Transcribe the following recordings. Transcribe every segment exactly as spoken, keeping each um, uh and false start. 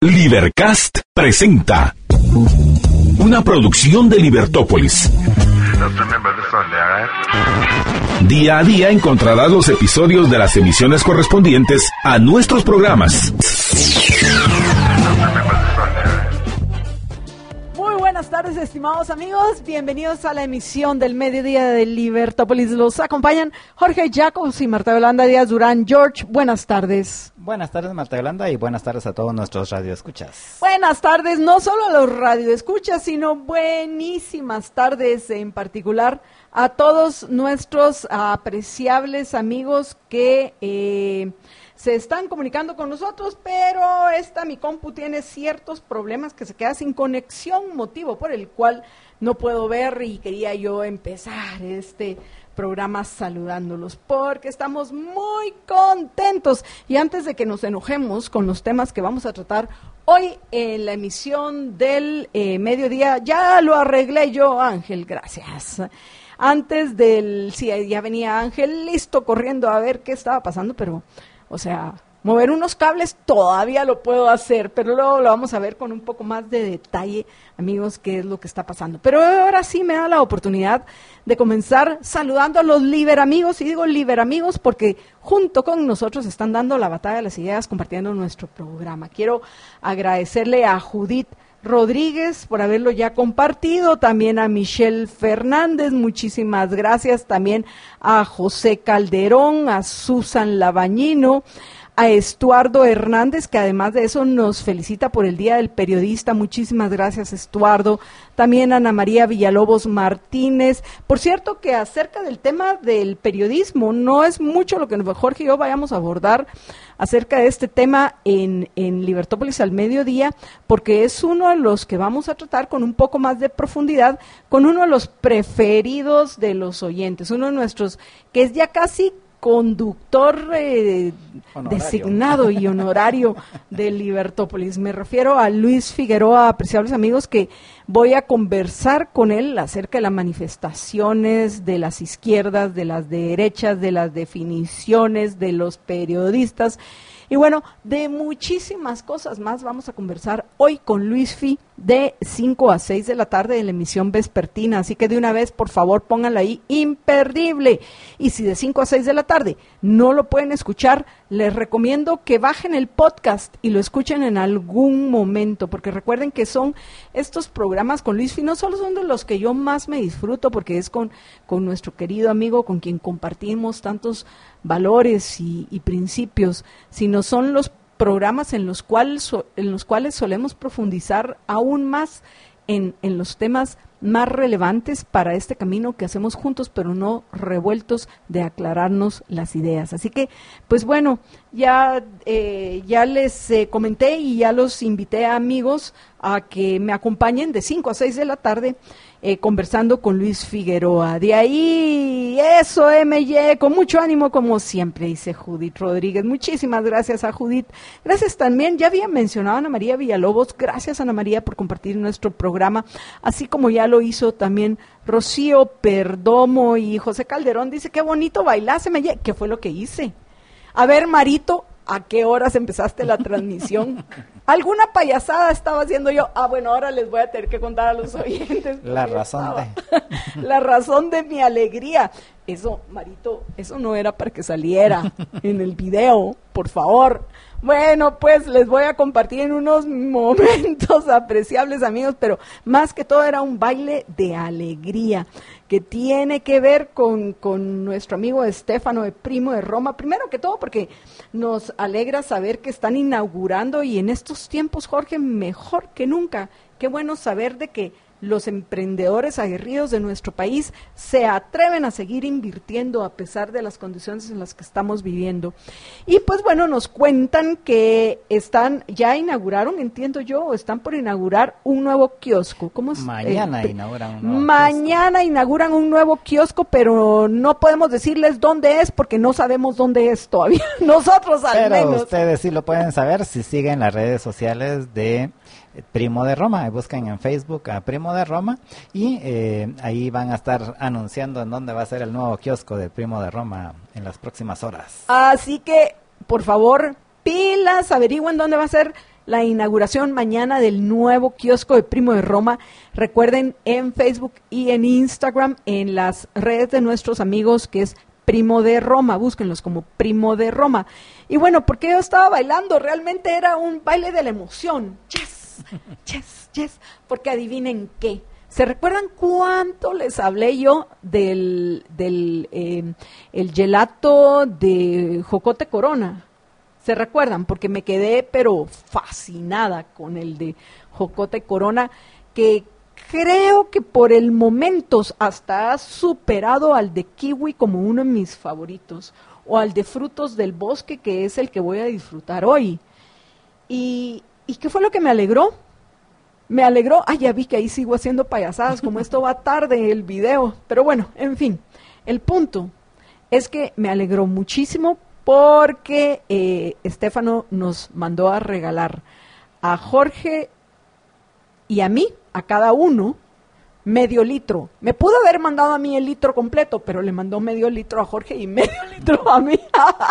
Libercast presenta una producción de Libertópolis. Día a día encontrarás los episodios de las emisiones correspondientes a nuestros programas. Buenas tardes, estimados amigos, bienvenidos a la emisión del mediodía de Libertópolis. Los acompañan Jorge Jacobs y Marta Yolanda Díaz Durán. George, buenas tardes. Buenas tardes, Marta Yolanda, y buenas tardes a todos nuestros radioescuchas. Buenas tardes, no solo a los radioescuchas, sino buenísimas tardes en particular a todos nuestros apreciables amigos que eh, se están comunicando con nosotros, pero esta mi compu tiene ciertos problemas que se queda sin conexión, motivo por el cual no puedo ver, y quería yo empezar este programa saludándolos porque estamos muy contentos. Y antes de que nos enojemos con los temas que vamos a tratar hoy en la emisión del eh, mediodía, ya lo arreglé yo, Ángel, gracias. Antes del, sí, ya venía Ángel listo corriendo a ver qué estaba pasando, pero o sea, mover unos cables todavía lo puedo hacer, pero luego lo vamos a ver con un poco más de detalle, amigos, qué es lo que está pasando. Pero ahora sí me da la oportunidad de comenzar saludando a los liberamigos, y digo liberamigos porque junto con nosotros están dando la batalla de las ideas, compartiendo nuestro programa. Quiero agradecerle a Judith Rodríguez por haberlo ya compartido, también a Michelle Fernández, muchísimas gracias, también a José Calderón, a Susan Labañino, a Estuardo Hernández, que además de eso nos felicita por el Día del Periodista. Muchísimas gracias, Estuardo. También a Ana María Villalobos Martínez. Por cierto, que acerca del tema del periodismo, no es mucho lo que Jorge y yo vayamos a abordar acerca de este tema en, en Libertópolis al mediodía, porque es uno de los que vamos a tratar con un poco más de profundidad, con uno de los preferidos de los oyentes, uno de nuestros, que es ya casi conductor eh, designado y honorario de Libertópolis. Me refiero a Luis Figueroa, apreciables amigos, que voy a conversar con él acerca de las manifestaciones de las izquierdas, de las derechas, de las definiciones de los periodistas, y bueno, de muchísimas cosas más vamos a conversar hoy con Luis Fi de cinco a seis de la tarde en la emisión vespertina, así que de una vez, por favor, pónganla ahí, imperdible. Y si de cinco a seis de la tarde no lo pueden escuchar, les recomiendo que bajen el podcast y lo escuchen en algún momento, porque recuerden que son estos programas con Luis Fi, no solo son de los que yo más me disfruto, porque es con, con nuestro querido amigo con quien compartimos tantos valores y, y principios, sino son los programas en los cuales en los cuales solemos profundizar aún más en, en los temas más relevantes para este camino que hacemos juntos, pero no revueltos, de aclararnos las ideas. Así que, pues bueno, ya, eh, ya les eh, comenté y ya los invité a amigos a que me acompañen de cinco a seis de la tarde eh, conversando con Luis Figueroa. De ahí, eso, M Y, con mucho ánimo como siempre, dice Judith Rodríguez. Muchísimas gracias a Judith. Gracias también, ya había mencionado a Ana María Villalobos, gracias Ana María por compartir nuestro programa, así como ya lo hizo también Rocío Perdomo. Y José Calderón dice, qué bonito bailaste, M Y. ¿Qué fue lo que hice? A ver, Marito, ¿a qué horas empezaste la transmisión? ¿Alguna payasada estaba haciendo yo? Ah, bueno, ahora les voy a tener que contar a los oyentes. La razón de... La razón de mi alegría. Eso, Marito, eso no era para que saliera en el video, por favor. Bueno, pues les voy a compartir en unos momentos apreciables, amigos, pero más que todo era un baile de alegría que tiene que ver con, con nuestro amigo Estefano de Primo de Roma. Primero que todo porque nos alegra saber que están inaugurando, y en estos tiempos, Jorge, mejor que nunca, qué bueno saber de que los emprendedores aguerridos de nuestro país se atreven a seguir invirtiendo a pesar de las condiciones en las que estamos viviendo. Y pues bueno, nos cuentan que están, ya inauguraron, entiendo yo, o están por inaugurar un nuevo kiosco. ¿Cómo es? Mañana eh, inauguran un nuevo Mañana kiosco. inauguran un nuevo kiosco, pero no podemos decirles dónde es porque no sabemos dónde es todavía. Nosotros al pero menos. Ustedes sí lo pueden saber si siguen las redes sociales de Primo de Roma. Buscan en Facebook a Primo de Roma y eh, ahí van a estar anunciando en dónde va a ser el nuevo kiosco de Primo de Roma en las próximas horas. Así que, por favor, pilas, averigüen dónde va a ser la inauguración mañana del nuevo kiosco de Primo de Roma. Recuerden, en Facebook y en Instagram, en las redes de nuestros amigos, que es Primo de Roma, búsquenlos como Primo de Roma. Y bueno, porque yo estaba bailando, realmente era un baile de la emoción. Yes, yes, yes, porque adivinen qué. ¿Se recuerdan cuánto les hablé yo del, del eh, el gelato de Jocote Corona? ¿Se recuerdan? Porque me quedé pero fascinada con el de Jocote Corona, que creo que por el momento hasta ha superado al de kiwi como uno de mis favoritos, o al de frutos del bosque, que es el que voy a disfrutar hoy. ¿Y, ¿y qué fue lo que me alegró? Me alegró, ay, ya vi que ahí sigo haciendo payasadas, como esto va tarde el video, pero bueno, en fin, el punto es que me alegró muchísimo porque eh, Estefano nos mandó a regalar a Jorge y a mí, a cada uno, medio litro. Me pudo haber mandado a mí el litro completo, pero le mandó medio litro a Jorge y medio litro a mí.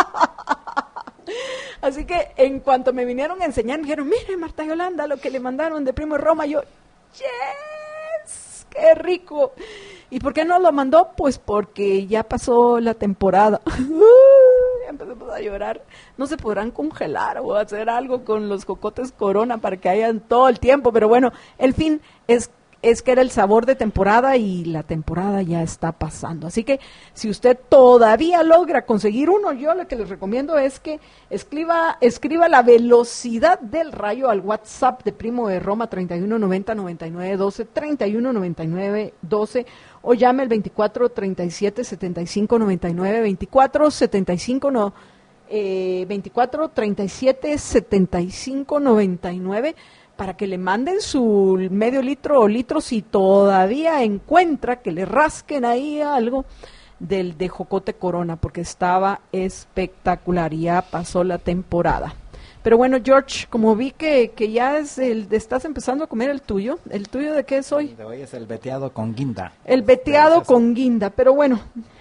Así que en cuanto me vinieron a enseñar, me dijeron, mire Marta Yolanda, lo que le mandaron de Primo de Roma. Yo, yes, qué rico. ¿Y por qué no lo mandó? Pues porque ya pasó la temporada. Ya empezamos a llorar. No se podrán congelar o hacer algo con los Jocotes Corona para que hayan todo el tiempo, pero bueno, el fin es es que era el sabor de temporada y la temporada ya está pasando. Así que si usted todavía logra conseguir uno, yo lo que les recomiendo es que escriba, escriba la velocidad del rayo al WhatsApp de Primo de Roma, treinta y uno noventa noventa y nueve doce, treinta y uno noventa y nueve doce, o llame al veinticuatro treinta y siete setenta y cinco noventa y nueve, veinticuatro setenta y cinco no, eh, veinticuatro treinta y siete setenta y cinco noventa y nueve, para que le manden su medio litro o litro si todavía encuentra, que le rasquen ahí algo del de Jocote Corona, porque estaba espectacular y ya pasó la temporada. Pero bueno, George, como vi que, que ya es el, estás empezando a comer el tuyo, ¿el tuyo de qué es hoy? De hoy es el veteado con guinda. El veteado con guinda, pero bueno,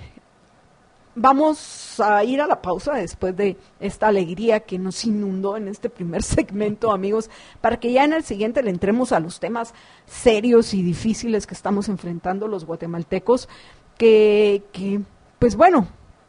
vamos a ir a la pausa después de esta alegría que nos inundó en este primer segmento, amigos, para que ya en el siguiente le entremos a los temas serios y difíciles que estamos enfrentando los guatemaltecos, que, que pues bueno,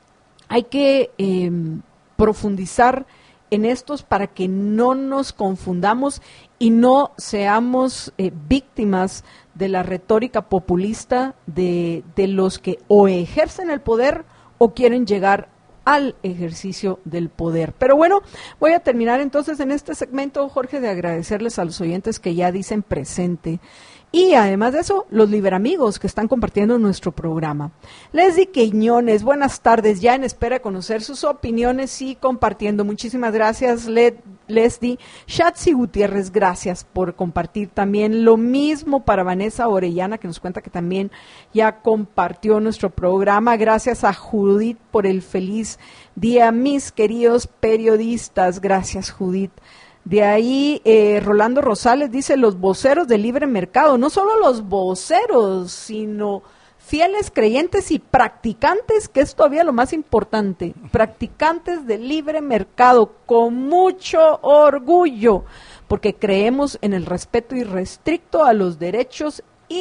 hay que eh, profundizar en estos para que no nos confundamos y no seamos eh, víctimas de la retórica populista de, de los que o ejercen el poder o quieren llegar al ejercicio del poder. Pero bueno, voy a terminar entonces en este segmento, Jorge, de agradecerles a los oyentes que ya dicen presente. Y además de eso, los liberamigos que están compartiendo nuestro programa. Leslie Quiñones, buenas tardes, ya en espera de conocer sus opiniones y compartiendo. Muchísimas gracias, Le Leslie. Shatsi Gutiérrez, gracias por compartir también. Lo mismo para Vanessa Orellana, que nos cuenta que también ya compartió nuestro programa. Gracias a Judith por el feliz día, mis queridos periodistas. Gracias, Judith. De ahí, eh, Rolando Rosales dice, los voceros del libre mercado, no solo los voceros, sino fieles creyentes y practicantes, que es todavía lo más importante, practicantes del libre mercado, con mucho orgullo, porque creemos en el respeto irrestricto a los derechos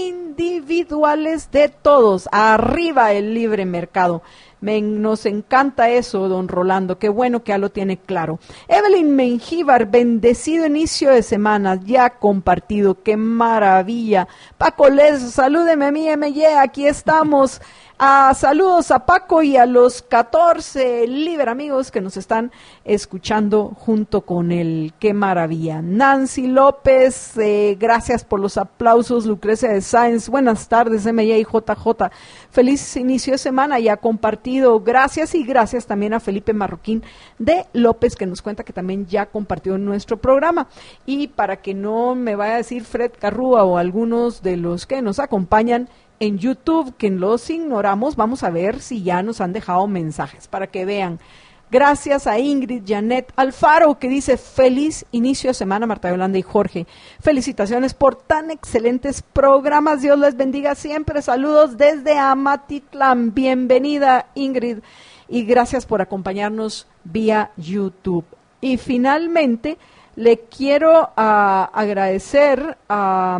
individuales de todos. Arriba el libre mercado. Me, nos encanta eso, don Rolando, qué bueno que ya lo tiene claro. Evelyn Mengíbar, bendecido inicio de semana, ya compartido, qué maravilla. Paco Les, salúdeme a mí, M Y, aquí estamos. Ah, saludos a Paco y a los catorce libre amigos que nos están escuchando junto con él, qué maravilla. Nancy López, eh, gracias por los aplausos. Lucrecia de Sáenz, buenas tardes, M Y y J J, feliz inicio de semana, ya compartido, gracias, y gracias también a Felipe Marroquín de López, que nos cuenta que también ya compartió nuestro programa. Y para que no me vaya a decir Fred Carrúa o algunos de los que nos acompañan en YouTube, que los ignoramos, vamos a ver si ya nos han dejado mensajes para que vean. Gracias a Ingrid Janet Alfaro, que dice, feliz inicio de semana, Marta Yolanda y Jorge. Felicitaciones por tan excelentes programas. Dios les bendiga siempre. Saludos desde Amatitlán. Bienvenida, Ingrid, y gracias por acompañarnos vía YouTube. Y finalmente, le quiero a, agradecer a,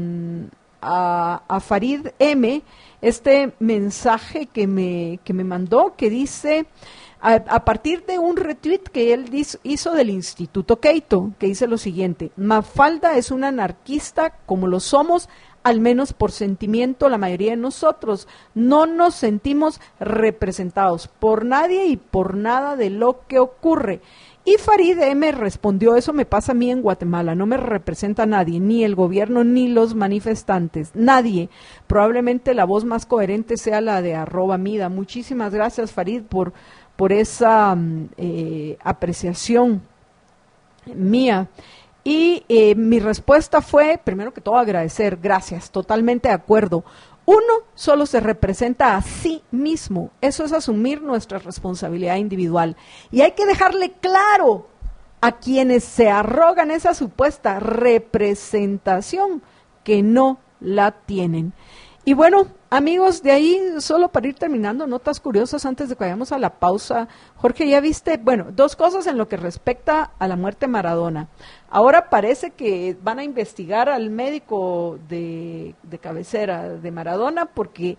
a, a Farid M este mensaje que me, que me mandó, que dice, a, a partir de un retweet que él hizo, hizo del Instituto Keito, que dice lo siguiente: Mafalda es una anarquista como lo somos, al menos por sentimiento la mayoría de nosotros. No nos sentimos representados por nadie y por nada de lo que ocurre. Y Farid M respondió: eso me pasa a mí en Guatemala, no me representa a nadie, ni el gobierno ni los manifestantes, nadie. Probablemente la voz más coherente sea la de arroba Mida. Muchísimas gracias, Farid, por, por esa eh, apreciación mía. Y eh, mi respuesta fue, primero que todo, agradecer, gracias, totalmente de acuerdo. Uno solo se representa a sí mismo, eso es asumir nuestra responsabilidad individual. Y hay que dejarle claro a quienes se arrogan esa supuesta representación que no la tienen. Y bueno, amigos, de ahí, solo para ir terminando, notas curiosas antes de que vayamos a la pausa. Jorge, ya viste, bueno, dos cosas en lo que respecta a la muerte de Maradona. Ahora parece que van a investigar al médico de, de cabecera de Maradona porque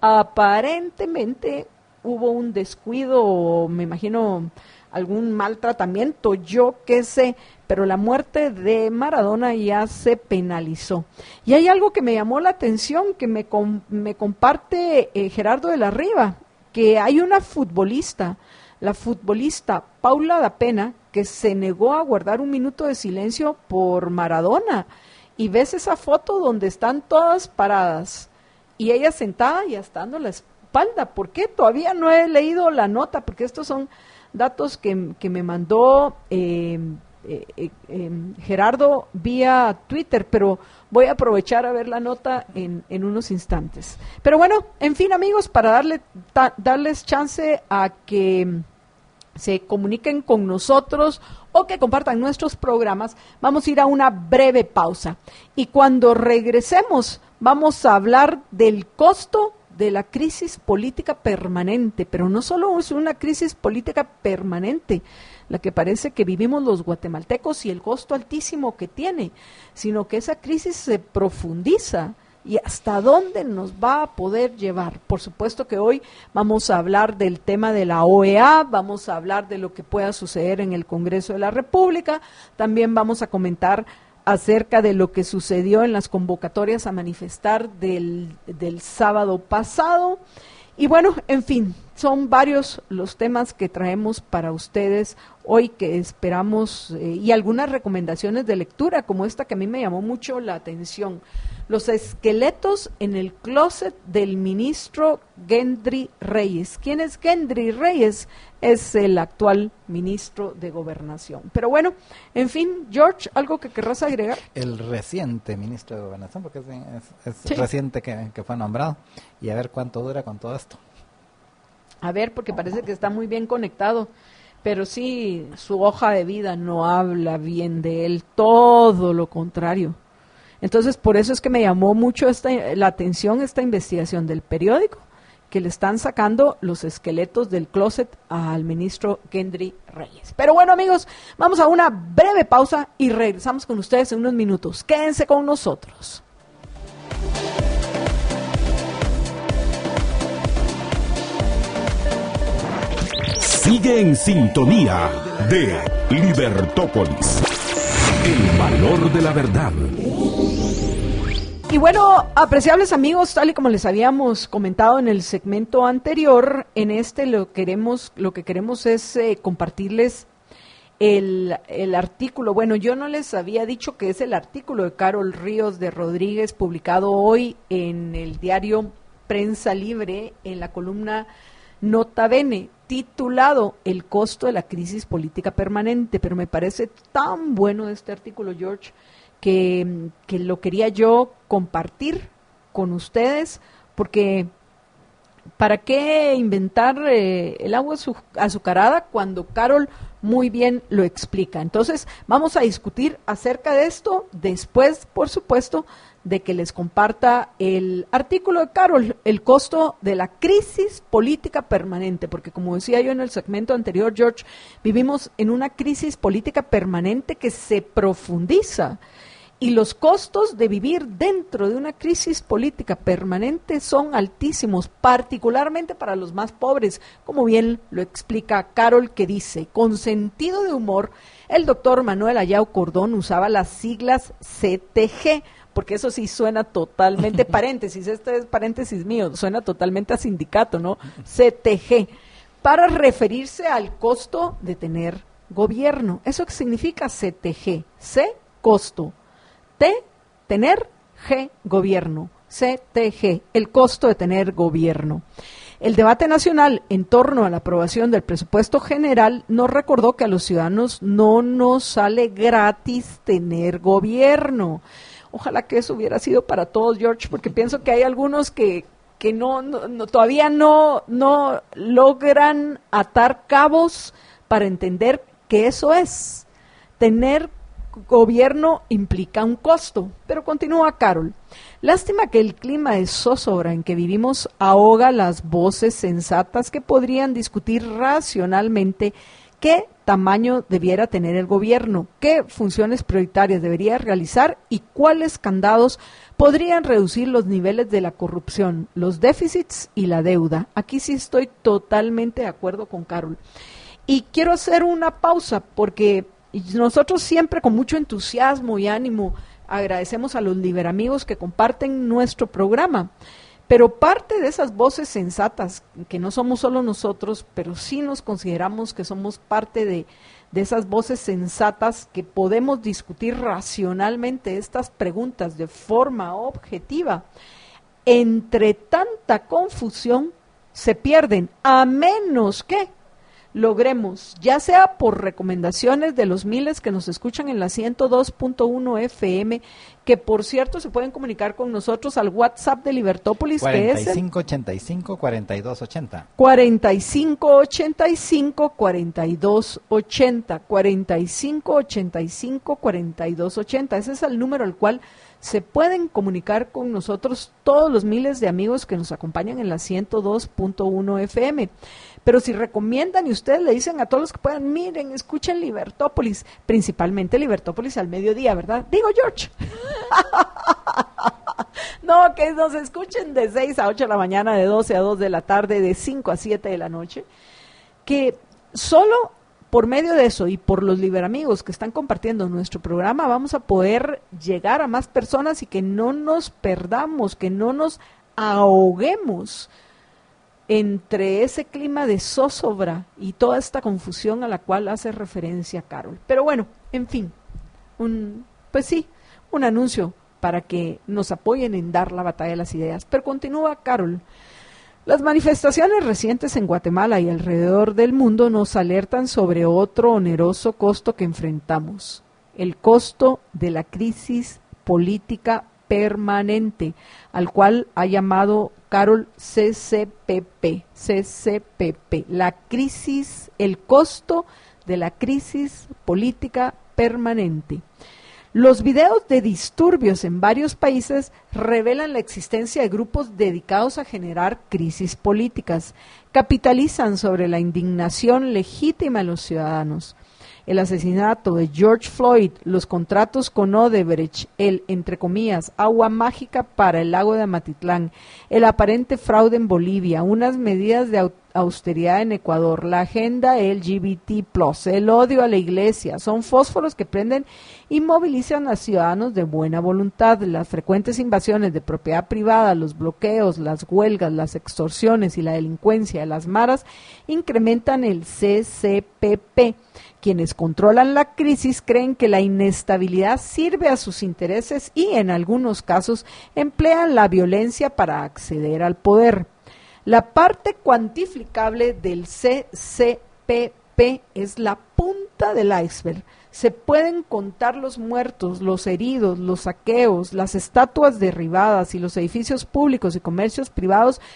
aparentemente hubo un descuido, me imagino algún maltratamiento, yo qué sé, pero la muerte de Maradona ya se penalizó. Y hay algo que me llamó la atención, que me, com, me comparte eh, Gerardo de la Riva, que hay una futbolista, la futbolista Paula da Pena, que se negó a guardar un minuto de silencio por Maradona. Y ves esa foto donde están todas paradas y ella sentada y hasta dando la espalda. ¿Por qué? Todavía no he leído la nota, porque estos son datos que, que me mandó eh, eh, eh, eh, Gerardo vía Twitter, pero voy a aprovechar a ver la nota en, en unos instantes. Pero bueno, en fin, amigos, para darle ta, darles chance a que se comuniquen con nosotros o que compartan nuestros programas, vamos a ir a una breve pausa. Y cuando regresemos, vamos a hablar del costo de la crisis política permanente, pero no solo es una crisis política permanente, la que parece que vivimos los guatemaltecos y el costo altísimo que tiene, sino que esa crisis se profundiza y hasta dónde nos va a poder llevar. Por supuesto que hoy vamos a hablar del tema de la O E A, vamos a hablar de lo que pueda suceder en el Congreso de la República, también vamos a comentar acerca de lo que sucedió en las convocatorias a manifestar del, del sábado pasado. Y bueno, en fin, son varios los temas que traemos para ustedes hoy, que esperamos, eh, y algunas recomendaciones de lectura, como esta que a mí me llamó mucho la atención: los esqueletos en el closet del ministro Gendry Reyes. ¿Quién es Gendry Reyes? Es el actual ministro de Gobernación. Pero bueno, en fin, George, ¿algo que querrás agregar? El reciente ministro de Gobernación, porque es, es, es Sí. reciente que, que fue nombrado, y a ver cuánto dura con todo esto. A ver, porque parece que está muy bien conectado, pero sí, su hoja de vida no habla bien de él, todo lo contrario. Entonces, por eso es que me llamó mucho esta, la atención esta investigación del periódico, que le están sacando los esqueletos del closet al ministro Gendry Reyes. Pero bueno, amigos, vamos a una breve pausa y regresamos con ustedes en unos minutos. Quédense con nosotros. Sigue en sintonía de Libertópolis. El valor de la verdad. Y bueno, apreciables amigos, tal y como les habíamos comentado en el segmento anterior, en este lo queremos, lo que queremos es eh, compartirles el, el artículo. Bueno, yo no les había dicho que es el artículo de Carol Ríos de Rodríguez, publicado hoy en el diario Prensa Libre, en la columna Nota Bene, titulado El costo de la crisis política permanente. Pero me parece tan bueno este artículo, George, que, que lo quería yo compartir con ustedes, porque ¿para qué inventar eh, el agua azucarada cuando Carol muy bien lo explica? Entonces, vamos a discutir acerca de esto después, por supuesto, de que les comparta el artículo de Carol, el costo de la crisis política permanente, porque como decía yo en el segmento anterior, George, vivimos en una crisis política permanente que se profundiza. Y los costos de vivir dentro de una crisis política permanente son altísimos, particularmente para los más pobres, como bien lo explica Carol, que dice, con sentido de humor, el doctor Manuel Ayau Cordón usaba las siglas C T G, porque eso sí suena totalmente, paréntesis, este es paréntesis mío, suena totalmente a sindicato, ¿no? C T G, para referirse al costo de tener gobierno. ¿Eso qué significa C T G? C, costo. T, tener, G, gobierno, C T G, el costo de tener gobierno. El debate nacional en torno a la aprobación del presupuesto general nos recordó que a los ciudadanos no nos sale gratis tener gobierno. Ojalá que eso hubiera sido para todos, George, porque pienso que hay algunos que, que no, no, no todavía no, no logran atar cabos para entender que eso es tener gobierno implica un costo, pero continúa Carol. Lástima que el clima de zozobra en que vivimos ahoga las voces sensatas que podrían discutir racionalmente qué tamaño debiera tener el gobierno, qué funciones prioritarias debería realizar y cuáles candados podrían reducir los niveles de la corrupción, los déficits y la deuda. Aquí sí estoy totalmente de acuerdo con Carol. Y quiero hacer una pausa porque y nosotros siempre con mucho entusiasmo y ánimo agradecemos a los liberamigos que comparten nuestro programa, pero parte de esas voces sensatas, que no somos solo nosotros, pero sí nos consideramos que somos parte de, de esas voces sensatas que podemos discutir racionalmente estas preguntas de forma objetiva, entre tanta confusión se pierden, a menos que logremos, ya sea por recomendaciones de los miles que nos escuchan en la ciento dos punto uno F M, que por cierto se pueden comunicar con nosotros al WhatsApp de Libertópolis, cuarenta y que es cinco ochenta y cinco cuarenta y dos ochenta. cuarenta y cinco ochenta y cinco cuarenta y dos ochenta, cuarenta y cinco ochenta y cinco cuarenta y dos ochenta. Ese es el número al cual se pueden comunicar con nosotros todos los miles de amigos que nos acompañan en la ciento dos punto uno F M. Pero si recomiendan y ustedes le dicen a todos los que puedan, miren, escuchen Libertópolis, principalmente Libertópolis al mediodía, ¿verdad? Digo, George. No, que nos escuchen de seis a ocho de la mañana, de doce a dos de la tarde, de cinco a siete de la noche, que solo por medio de eso y por los liberamigos que están compartiendo nuestro programa vamos a poder llegar a más personas y que no nos perdamos, que no nos ahoguemos entre ese clima de zozobra y toda esta confusión a la cual hace referencia Carol. Pero bueno, en fin, un, pues sí, un anuncio para que nos apoyen en dar la batalla de las ideas. Pero continúa Carol. Las manifestaciones recientes en Guatemala y alrededor del mundo nos alertan sobre otro oneroso costo que enfrentamos, el costo de la crisis política permanente, al cual ha llamado Carol C C P P, C C P P, la crisis, el costo de la crisis política permanente. Los videos de disturbios en varios países revelan la existencia de grupos dedicados a generar crisis políticas, capitalizan sobre la indignación legítima de los ciudadanos. El asesinato de George Floyd, los contratos con Odebrecht, el, entre comillas, agua mágica para el lago de Amatitlán, el aparente fraude en Bolivia, unas medidas de austeridad en Ecuador, la agenda L G B T plus, el odio a la iglesia, son fósforos que prenden y movilizan a ciudadanos de buena voluntad. Las frecuentes invasiones de propiedad privada, los bloqueos, las huelgas, las extorsiones y la delincuencia de las maras incrementan el C C P P. Quienes controlan la crisis creen que la inestabilidad sirve a sus intereses y, en algunos casos, emplean la violencia para acceder al poder. La parte cuantificable del C C P P es la punta del iceberg. Se pueden contar los muertos, los heridos, los saqueos, las estatuas derribadas y los edificios públicos y comercios privados,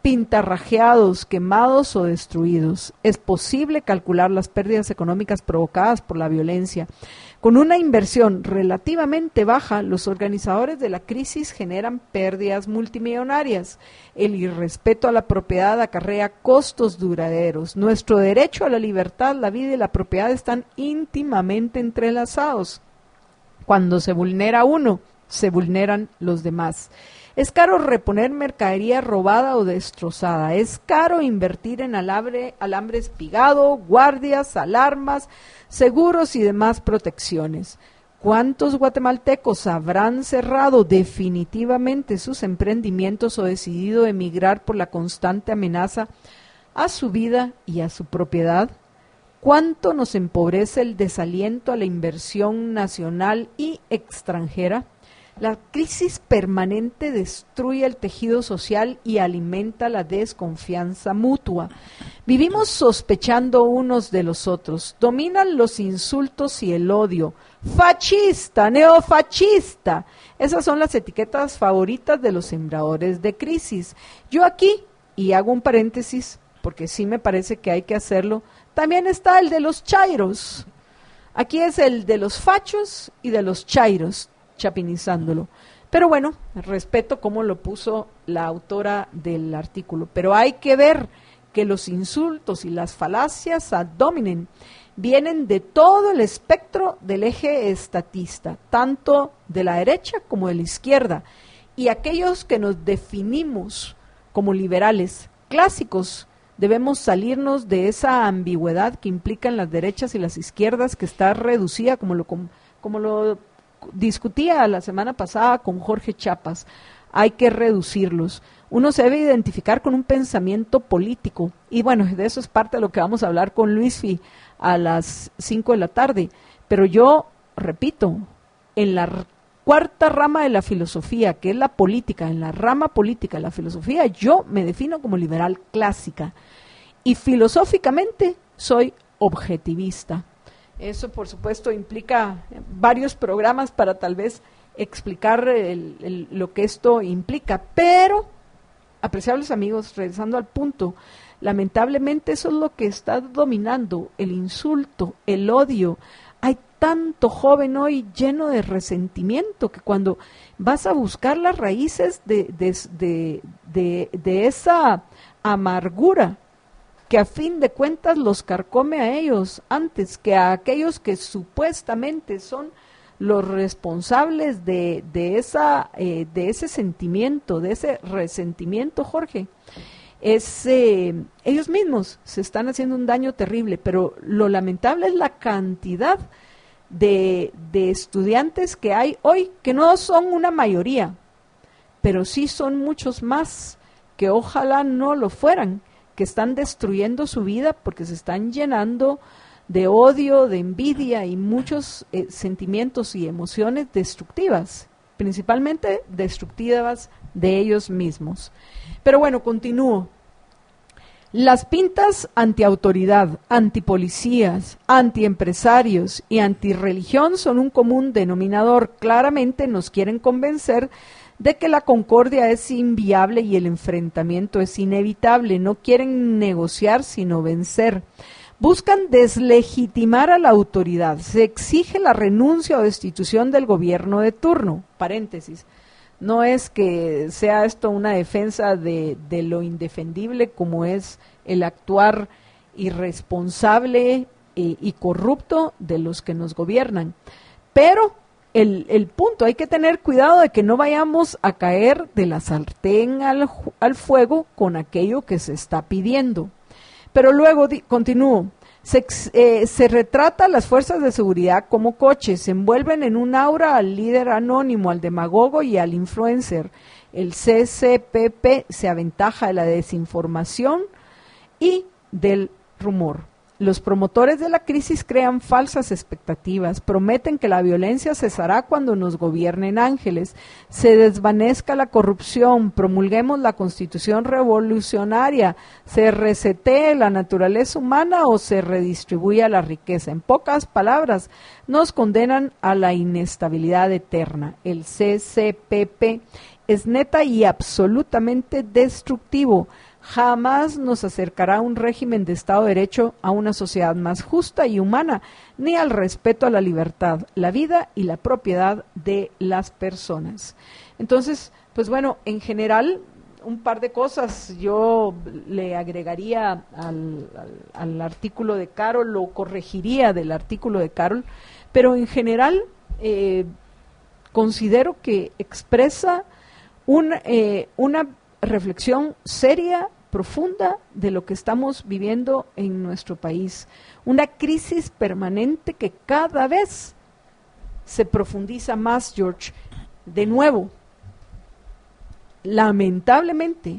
pintarrajeados, quemados o destruidos. Es posible calcular las pérdidas económicas provocadas por la violencia. Con una inversión relativamente baja, los organizadores de la crisis generan pérdidas multimillonarias. El irrespeto a la propiedad acarrea costos duraderos. Nuestro derecho a la libertad, la vida y la propiedad están íntimamente entrelazados. Cuando se vulnera uno, se vulneran los demás. Es caro reponer mercadería robada o destrozada. Es caro invertir en alambre, alambre espigado, guardias, alarmas, seguros y demás protecciones. ¿Cuántos guatemaltecos habrán cerrado definitivamente sus emprendimientos o decidido emigrar por la constante amenaza a su vida y a su propiedad? ¿Cuánto nos empobrece el desaliento a la inversión nacional y extranjera? La crisis permanente destruye el tejido social y alimenta la desconfianza mutua. Vivimos sospechando unos de los otros. Dominan los insultos y el odio. Fascista, neofascista. Esas son las etiquetas favoritas de los sembradores de crisis. Yo aquí, y hago un paréntesis, porque sí me parece que hay que hacerlo, también está el de los chairos. Aquí es el de los fachos y de los chairos, chapinizándolo. Pero bueno, respeto cómo lo puso la autora del artículo. Pero hay que ver que los insultos y las falacias ad hominem vienen de todo el espectro del eje estatista, tanto de la derecha como de la izquierda. Y aquellos que nos definimos como liberales clásicos, debemos salirnos de esa ambigüedad que implican las derechas y las izquierdas, que está reducida, como lo, como lo discutía la semana pasada con Jorge Chiapas. Hay que reducirlos. Uno se debe identificar con un pensamiento político, y bueno, de eso es parte de lo que vamos a hablar con Luisfi a las cinco de la tarde. Pero yo, repito, en la cuarta rama de la filosofía, que es la política, en la rama política de la filosofía, yo me defino como liberal clásica, y filosóficamente soy objetivista. Eso, por supuesto, implica varios programas para tal vez explicar el, el, lo que esto implica, pero, apreciables amigos, regresando al punto, lamentablemente eso es lo que está dominando, el insulto, el odio. Hay tanto joven hoy lleno de resentimiento que cuando vas a buscar las raíces de, de, de, de, de esa amargura, que a fin de cuentas los carcome a ellos antes que a aquellos que supuestamente son los responsables de, de, esa, eh, de ese sentimiento, de ese resentimiento, Jorge, es, eh, ellos mismos se están haciendo un daño terrible. Pero lo lamentable es la cantidad de, de estudiantes que hay hoy, que no son una mayoría, pero sí son muchos más, que ojalá no lo fueran, que están destruyendo su vida porque se están llenando de odio, de envidia y muchos eh, sentimientos y emociones destructivas, principalmente destructivas de ellos mismos. Pero bueno, continúo. Las pintas antiautoridad, antipolicías, antiempresarios y antirreligión son un común denominador. Claramente nos quieren convencer de que la concordia es inviable y el enfrentamiento es inevitable. No quieren negociar sino vencer. Buscan deslegitimar a la autoridad. Se exige la renuncia o destitución del gobierno de turno. Paréntesis. No es que sea esto una defensa de, de lo indefendible, como es el actuar irresponsable y, y corrupto de los que nos gobiernan. Pero el, el punto, hay que tener cuidado de que no vayamos a caer de la sartén al, al fuego con aquello que se está pidiendo. Pero luego di, continúo. Se, eh, se retrata a las fuerzas de seguridad como coches, se envuelven en un aura al líder anónimo, al demagogo y al influencer. El C C P P se aventaja de la desinformación y del rumor. Los promotores de la crisis crean falsas expectativas, prometen que la violencia cesará cuando nos gobiernen ángeles, se desvanezca la corrupción, promulguemos la constitución revolucionaria, se resetee la naturaleza humana o se redistribuya la riqueza. En pocas palabras, nos condenan a la inestabilidad eterna. El C C P P es neta y absolutamente destructivo. jamás nos acercará a un régimen de Estado de Derecho, a una sociedad más justa y humana, ni al respeto a la libertad, la vida y la propiedad de las personas. Entonces, pues bueno, en general, un par de cosas yo le agregaría al, al, al artículo de Carol, lo corregiría del artículo de Carol, pero en general eh, considero que expresa un, eh, una reflexión seria, profunda de lo que estamos viviendo en nuestro país. Una crisis permanente que cada vez se profundiza más, George. De nuevo, lamentablemente,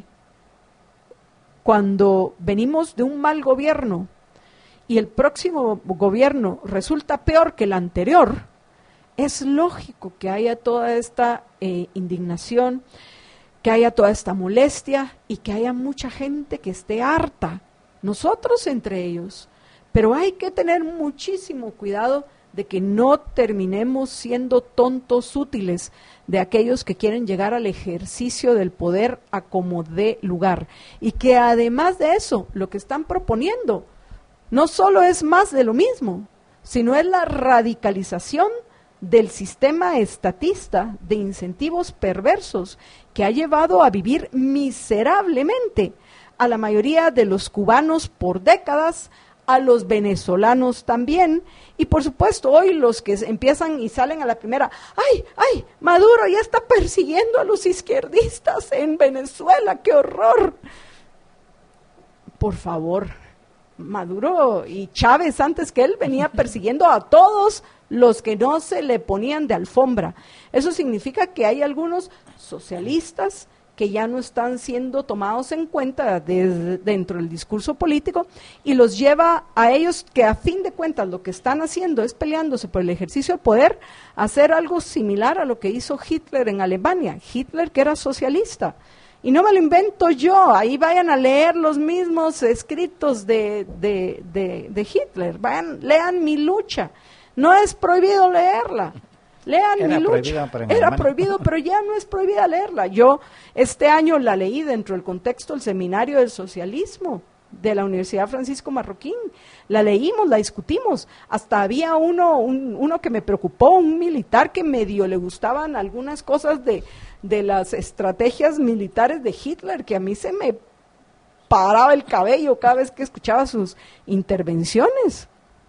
cuando venimos de un mal gobierno y el próximo gobierno resulta peor que el anterior, es lógico que haya toda esta eh, indignación, que haya toda esta molestia y que haya mucha gente que esté harta, nosotros entre ellos. Pero hay que tener muchísimo cuidado de que no terminemos siendo tontos útiles de aquellos que quieren llegar al ejercicio del poder a como dé lugar. Y que además de eso, lo que están proponiendo no solo es más de lo mismo, sino es la radicalización del sistema estatista de incentivos perversos que ha llevado a vivir miserablemente a la mayoría de los cubanos por décadas, a los venezolanos también, y por supuesto hoy los que empiezan y salen a la primera, ¡ay, ay! Maduro ya está persiguiendo a los izquierdistas en Venezuela, ¡qué horror! Por favor, Maduro y Chávez antes que él venía persiguiendo a todos los que no se le ponían de alfombra. Eso significa que hay algunos socialistas que ya no están siendo tomados en cuenta desde, dentro del discurso político, y los lleva a ellos que a fin de cuentas lo que están haciendo es peleándose por el ejercicio del poder, a hacer algo similar a lo que hizo Hitler en Alemania. Hitler, que era socialista. Y no me lo invento yo, ahí vayan a leer los mismos escritos de, de, de, de Hitler, vayan, lean Mi lucha. No es prohibido leerla. Lean Era Mi lucha. Era prohibido, pero ya no es prohibida leerla. Yo este año la leí dentro del contexto del seminario del socialismo de la Universidad Francisco Marroquín. La leímos, la discutimos. Hasta había uno, un, uno que me preocupó, un militar que medio le gustaban algunas cosas de, de las estrategias militares de Hitler, que a mí se me paraba el cabello cada vez que escuchaba sus intervenciones.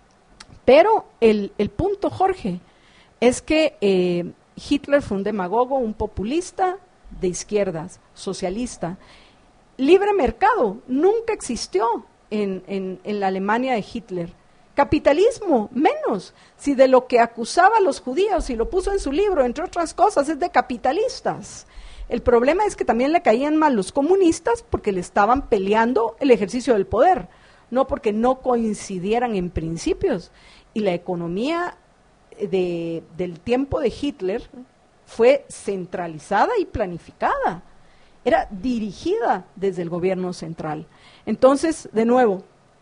Pero el, el punto, Jorge, es que eh, Hitler fue un demagogo, un populista de izquierdas, socialista. Libre mercado nunca existió en, en, en la Alemania de Hitler. Capitalismo, menos. Si de lo que acusaba a los judíos y lo puso en su libro, entre otras cosas, es de capitalistas. El problema es que también le caían mal los comunistas porque le estaban peleando el ejercicio del poder, no porque no coincidieran en principios. Y la economía de, del tiempo de Hitler fue centralizada y planificada. Era dirigida desde el gobierno central. Entonces, de nuevo,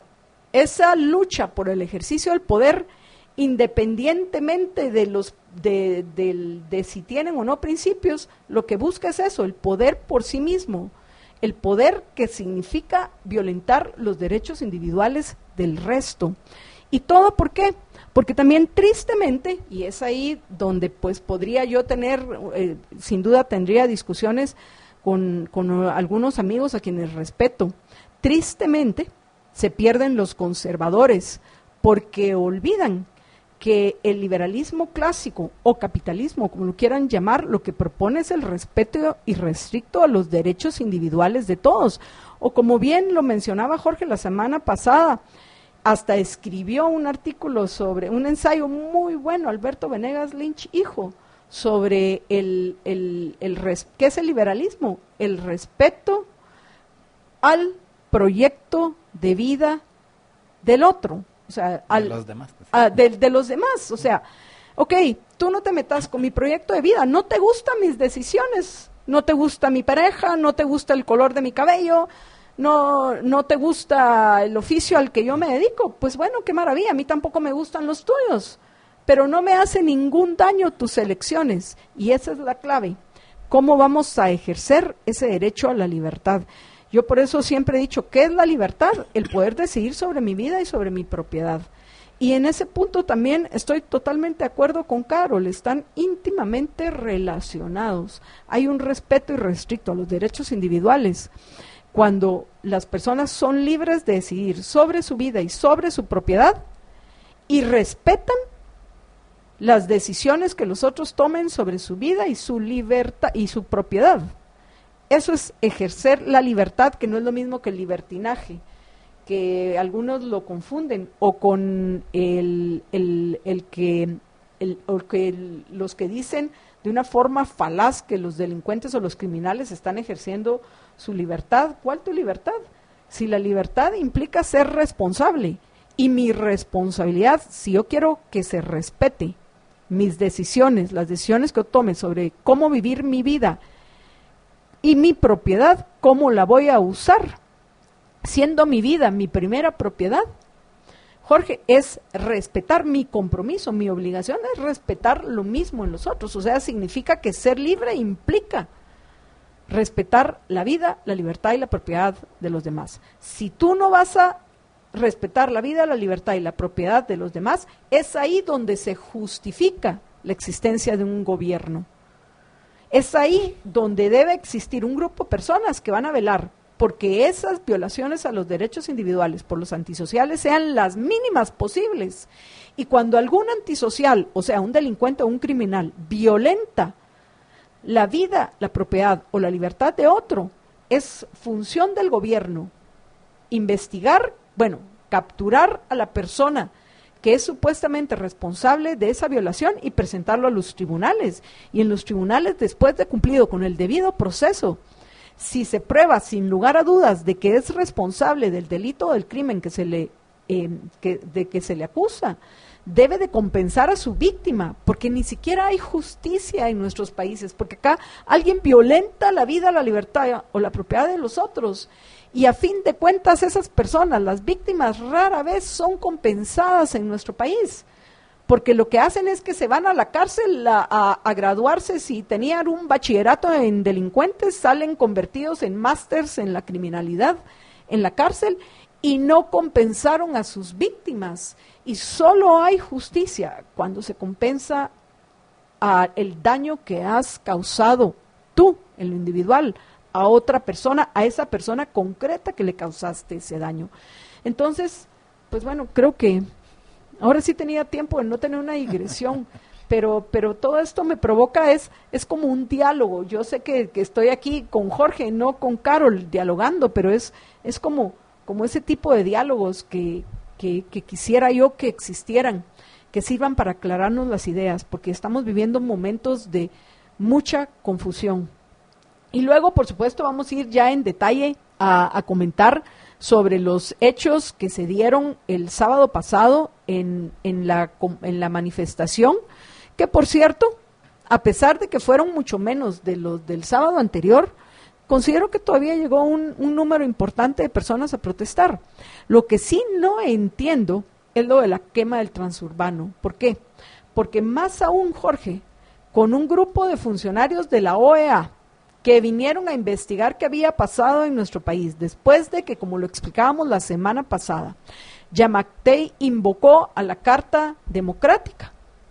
esa lucha por el ejercicio del poder, independientemente de los de, de, de si tienen o no principios, lo que busca es eso, el poder por sí mismo, el poder que significa violentar los derechos individuales del resto. ¿Y todo por qué? Porque también tristemente, y es ahí donde pues podría yo tener, eh, sin duda tendría discusiones con, con algunos amigos a quienes respeto, tristemente se pierden los conservadores porque olvidan que el liberalismo clásico o capitalismo, como lo quieran llamar, lo que propone es el respeto irrestricto a los derechos individuales de todos. O como bien lo mencionaba Jorge la semana pasada, hasta escribió un artículo sobre, un ensayo muy bueno, Alberto Venegas Lynch, hijo, sobre el, el, el res, ¿qué es el liberalismo? El respeto al proyecto de vida del otro, o sea, al, de los demás. Pues. A, de, de los demás, o sea, ok, tú no te metas con mi proyecto de vida, no te gustan mis decisiones, no te gusta mi pareja, no te gusta el color de mi cabello, no, no te gusta el oficio al que yo me dedico, pues bueno, qué maravilla, a mí tampoco me gustan los tuyos, pero no me hace ningún daño tus elecciones, y esa es la clave, cómo vamos a ejercer ese derecho a la libertad. Yo por eso siempre he dicho, ¿qué es la libertad? El poder decidir sobre mi vida y sobre mi propiedad. Y en ese punto también estoy totalmente de acuerdo con Carol, están íntimamente relacionados. Hay un respeto irrestricto a los derechos individuales. Cuando las personas son libres de decidir sobre su vida y sobre su propiedad y respetan las decisiones que los otros tomen sobre su vida y su libertad y su propiedad. Eso es ejercer la libertad, que no es lo mismo que el libertinaje, que algunos lo confunden, o con el, el, el que, el, o que el, los que dicen de una forma falaz que los delincuentes o los criminales están ejerciendo su libertad. ¿Cuál tu libertad? Si la libertad implica ser responsable, y mi responsabilidad, si yo quiero que se respete mis decisiones, las decisiones que yo tome sobre cómo vivir mi vida y mi propiedad, cómo la voy a usar, siendo mi vida mi primera propiedad, Jorge, es respetar mi compromiso, mi obligación es respetar lo mismo en los otros. O sea, significa que ser libre implica respetar la vida, la libertad y la propiedad de los demás. Si tú no vas a respetar la vida, la libertad y la propiedad de los demás, es ahí donde se justifica la existencia de un gobierno. Es ahí donde debe existir un grupo de personas que van a velar porque esas violaciones a los derechos individuales por los antisociales sean las mínimas posibles. Y cuando algún antisocial, o sea, un delincuente o un criminal, violenta la vida, la propiedad o la libertad de otro, es función del gobierno investigar, bueno, capturar a la persona que es supuestamente responsable de esa violación y presentarlo a los tribunales. Y en los tribunales, después de cumplido con el debido proceso, si se prueba sin lugar a dudas de que es responsable del delito o del crimen que se le, eh, que, de que se le acusa, debe de compensar a su víctima, porque ni siquiera hay justicia en nuestros países, porque acá alguien violenta la vida, la libertad o la propiedad de los otros, y a fin de cuentas esas personas, las víctimas, rara vez son compensadas en nuestro país, porque lo que hacen es que se van a la cárcel a, a, a graduarse. Si tenían un bachillerato en delincuentes, salen convertidos en másters en la criminalidad en la cárcel, y no compensaron a sus víctimas. Y solo hay justicia cuando se compensa a el daño que has causado tú, en lo individual, a otra persona, a esa persona concreta que le causaste ese daño. Entonces, pues bueno, creo que ahora sí tenía tiempo de no tener una digresión, pero, pero todo esto me provoca, es, es como un diálogo. Yo sé que, que estoy aquí con Jorge, no con Carol, dialogando, pero es, es como, como ese tipo de diálogos que, que, que quisiera yo que existieran, que sirvan para aclararnos las ideas, porque estamos viviendo momentos de mucha confusión. Y luego, por supuesto, vamos a ir ya en detalle a, a comentar sobre los hechos que se dieron el sábado pasado en, en, la, en la manifestación, que por cierto, a pesar de que fueron mucho menos de los del sábado anterior, considero que todavía llegó un, un número importante de personas a protestar. Lo que sí no entiendo es lo de la quema del transurbano. ¿Por qué? Porque más aún, Jorge, con un grupo de funcionarios de la O E A, que vinieron a investigar qué había pasado en nuestro país, después de que, como lo explicábamos la semana pasada, Yamatei invocó a la Carta Democrática.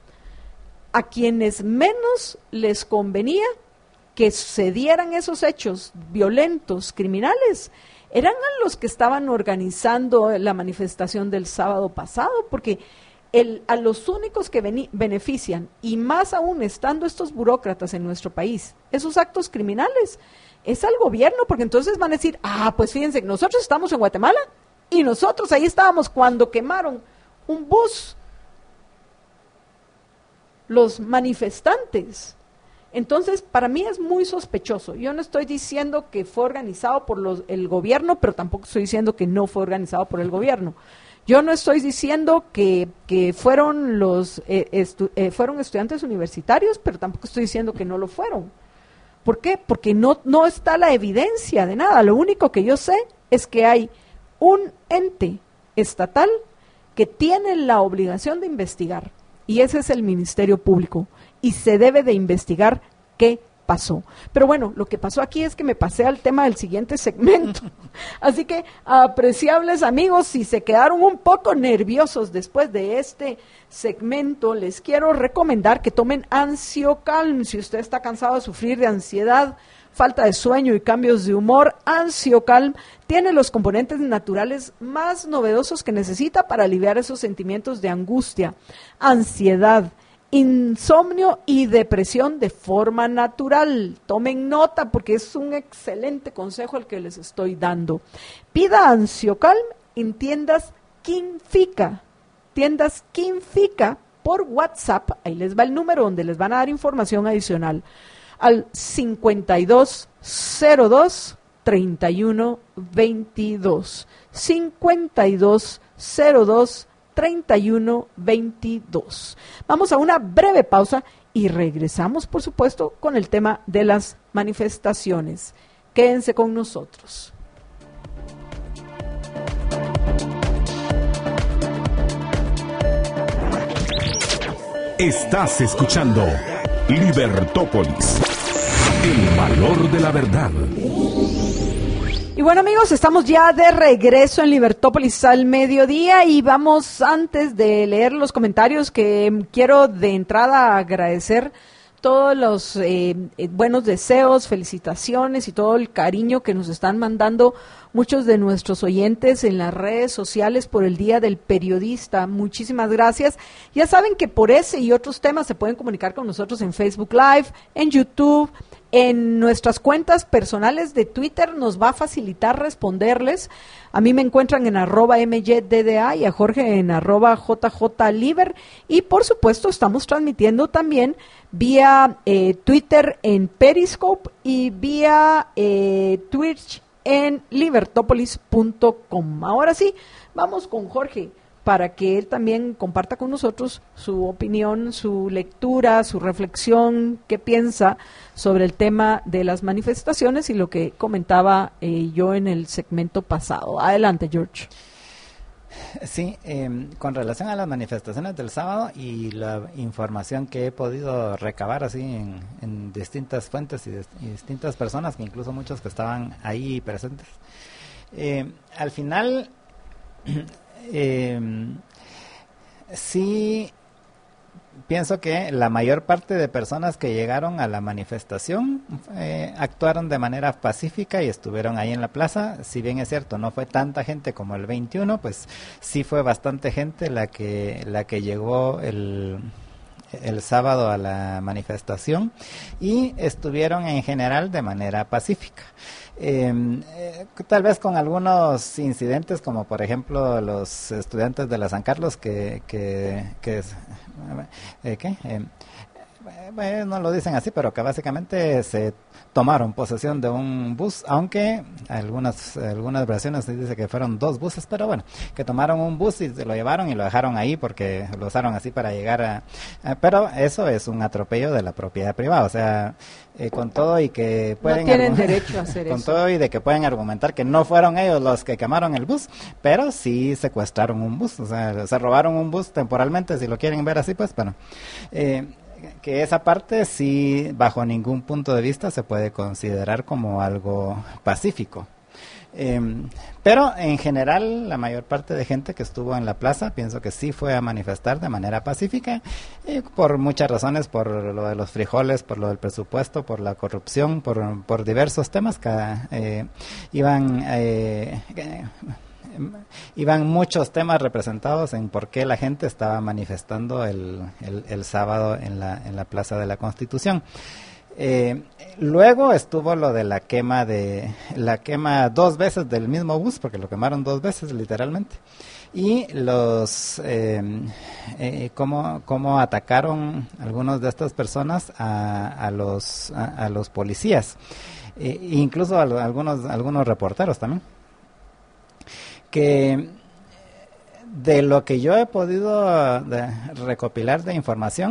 A quienes menos les convenía que se dieran esos hechos violentos, criminales, eran los que estaban organizando la manifestación del sábado pasado, porque El, a los únicos que beni, benefician, y más aún estando estos burócratas en nuestro país, esos actos criminales, es al gobierno, porque entonces van a decir, ah, pues fíjense, nosotros estamos en Guatemala, y nosotros ahí estábamos cuando quemaron un bus, los manifestantes. Entonces, para mí es muy sospechoso. Yo no estoy diciendo que fue organizado por los, el gobierno, pero tampoco estoy diciendo que no fue organizado por el gobierno. Yo no estoy diciendo que, que fueron los eh, estu, eh, fueron estudiantes universitarios, pero tampoco estoy diciendo que no lo fueron. ¿Por qué? Porque no, no está la evidencia de nada. Lo único que yo sé es que hay un ente estatal que tiene la obligación de investigar, y ese es el Ministerio Público, y se debe de investigar qué pasó. Pero bueno, lo que pasó aquí es que me pasé al tema del siguiente segmento. Así que, apreciables amigos, si se quedaron un poco nerviosos después de este segmento, les quiero recomendar que tomen Ansiocalm. Si usted está cansado de sufrir de ansiedad, falta de sueño y cambios de humor, Ansiocalm tiene los componentes naturales más novedosos que necesita para aliviar esos sentimientos de angustia, ansiedad, insomnio y depresión de forma natural. Tomen nota porque es un excelente consejo el que les estoy dando. Pida Ansiocalm en tiendas Quinfica, tiendas Quinfica por WhatsApp. Ahí les va el número donde les van a dar información adicional al cincuenta y dos cero dos treinta y uno veintidós, cincuenta y dos cero dos treinta y uno veintidós. Vamos a una breve pausa y regresamos, por supuesto, con el tema de las manifestaciones. Quédense con nosotros. Estás escuchando Libertópolis, el valor de la verdad. Y bueno amigos, estamos ya de regreso en Libertópolis al mediodía y vamos, antes de leer los comentarios, que quiero de entrada agradecer todos los eh, buenos deseos, felicitaciones y todo el cariño que nos están mandando muchos de nuestros oyentes en las redes sociales por el Día del Periodista. Muchísimas gracias. Ya saben que por ese y otros temas se pueden comunicar con nosotros en Facebook Live, en YouTube, en nuestras cuentas personales de Twitter. Nos va a facilitar responderles. A mí me encuentran en arroba M Y D D A y a Jorge en arroba J J Liber. Y por supuesto estamos transmitiendo también vía eh, Twitter en Periscope y vía eh, Twitch en libertópolis punto com. Ahora sí, vamos con Jorge para que él también comparta con nosotros su opinión, su lectura, su reflexión, qué piensa sobre el tema de las manifestaciones y lo que comentaba eh, yo en el segmento pasado. Adelante, George. Sí, eh, con relación a las manifestaciones del sábado y la información que he podido recabar así en, en distintas fuentes y, de, y distintas personas, que incluso muchos que estaban ahí presentes, eh, al final eh, sí pienso que la mayor parte de personas que llegaron a la manifestación eh, actuaron de manera pacífica y estuvieron ahí en la plaza. Si bien es cierto, no fue tanta gente como el veintiuno, pues sí fue bastante gente la que la que llegó el el sábado a la manifestación y estuvieron en general de manera pacífica. Eh, eh, tal vez con algunos incidentes, como por ejemplo los estudiantes de la San Carlos que que, que eh, ¿qué? Eh, eh, no lo dicen así, pero que básicamente se tomaron posesión de un bus, aunque algunas algunas versiones se dice que fueron dos buses, pero bueno, que tomaron un bus y se lo llevaron y lo dejaron ahí porque lo usaron así para llegar a... a pero eso es un atropello de la propiedad privada, o sea, eh, con todo y que pueden... No tienen derecho a hacer con eso. Con todo y de que pueden argumentar que no fueron ellos los que quemaron el bus, pero sí secuestraron un bus, o sea, se robaron un bus temporalmente, si lo quieren ver así, pues bueno... Eh, que esa parte sí, bajo ningún punto de vista se puede considerar como algo pacífico. Eh, pero en general la mayor parte de gente que estuvo en la plaza pienso que sí fue a manifestar de manera pacífica y por muchas razones, por lo de los frijoles, por lo del presupuesto, por la corrupción, por, por diversos temas que eh, iban... Eh, eh, iban muchos temas representados en por qué la gente estaba manifestando el, el, el sábado en la, en la Plaza de la Constitución. Eh, luego estuvo lo de la quema de la quema dos veces del mismo bus, porque lo quemaron dos veces literalmente, y los eh, eh, cómo, cómo atacaron algunos de estas personas a, a los a, a los policías, eh, incluso a, a algunos algunos reporteros también. Que de lo que yo he podido de recopilar de información,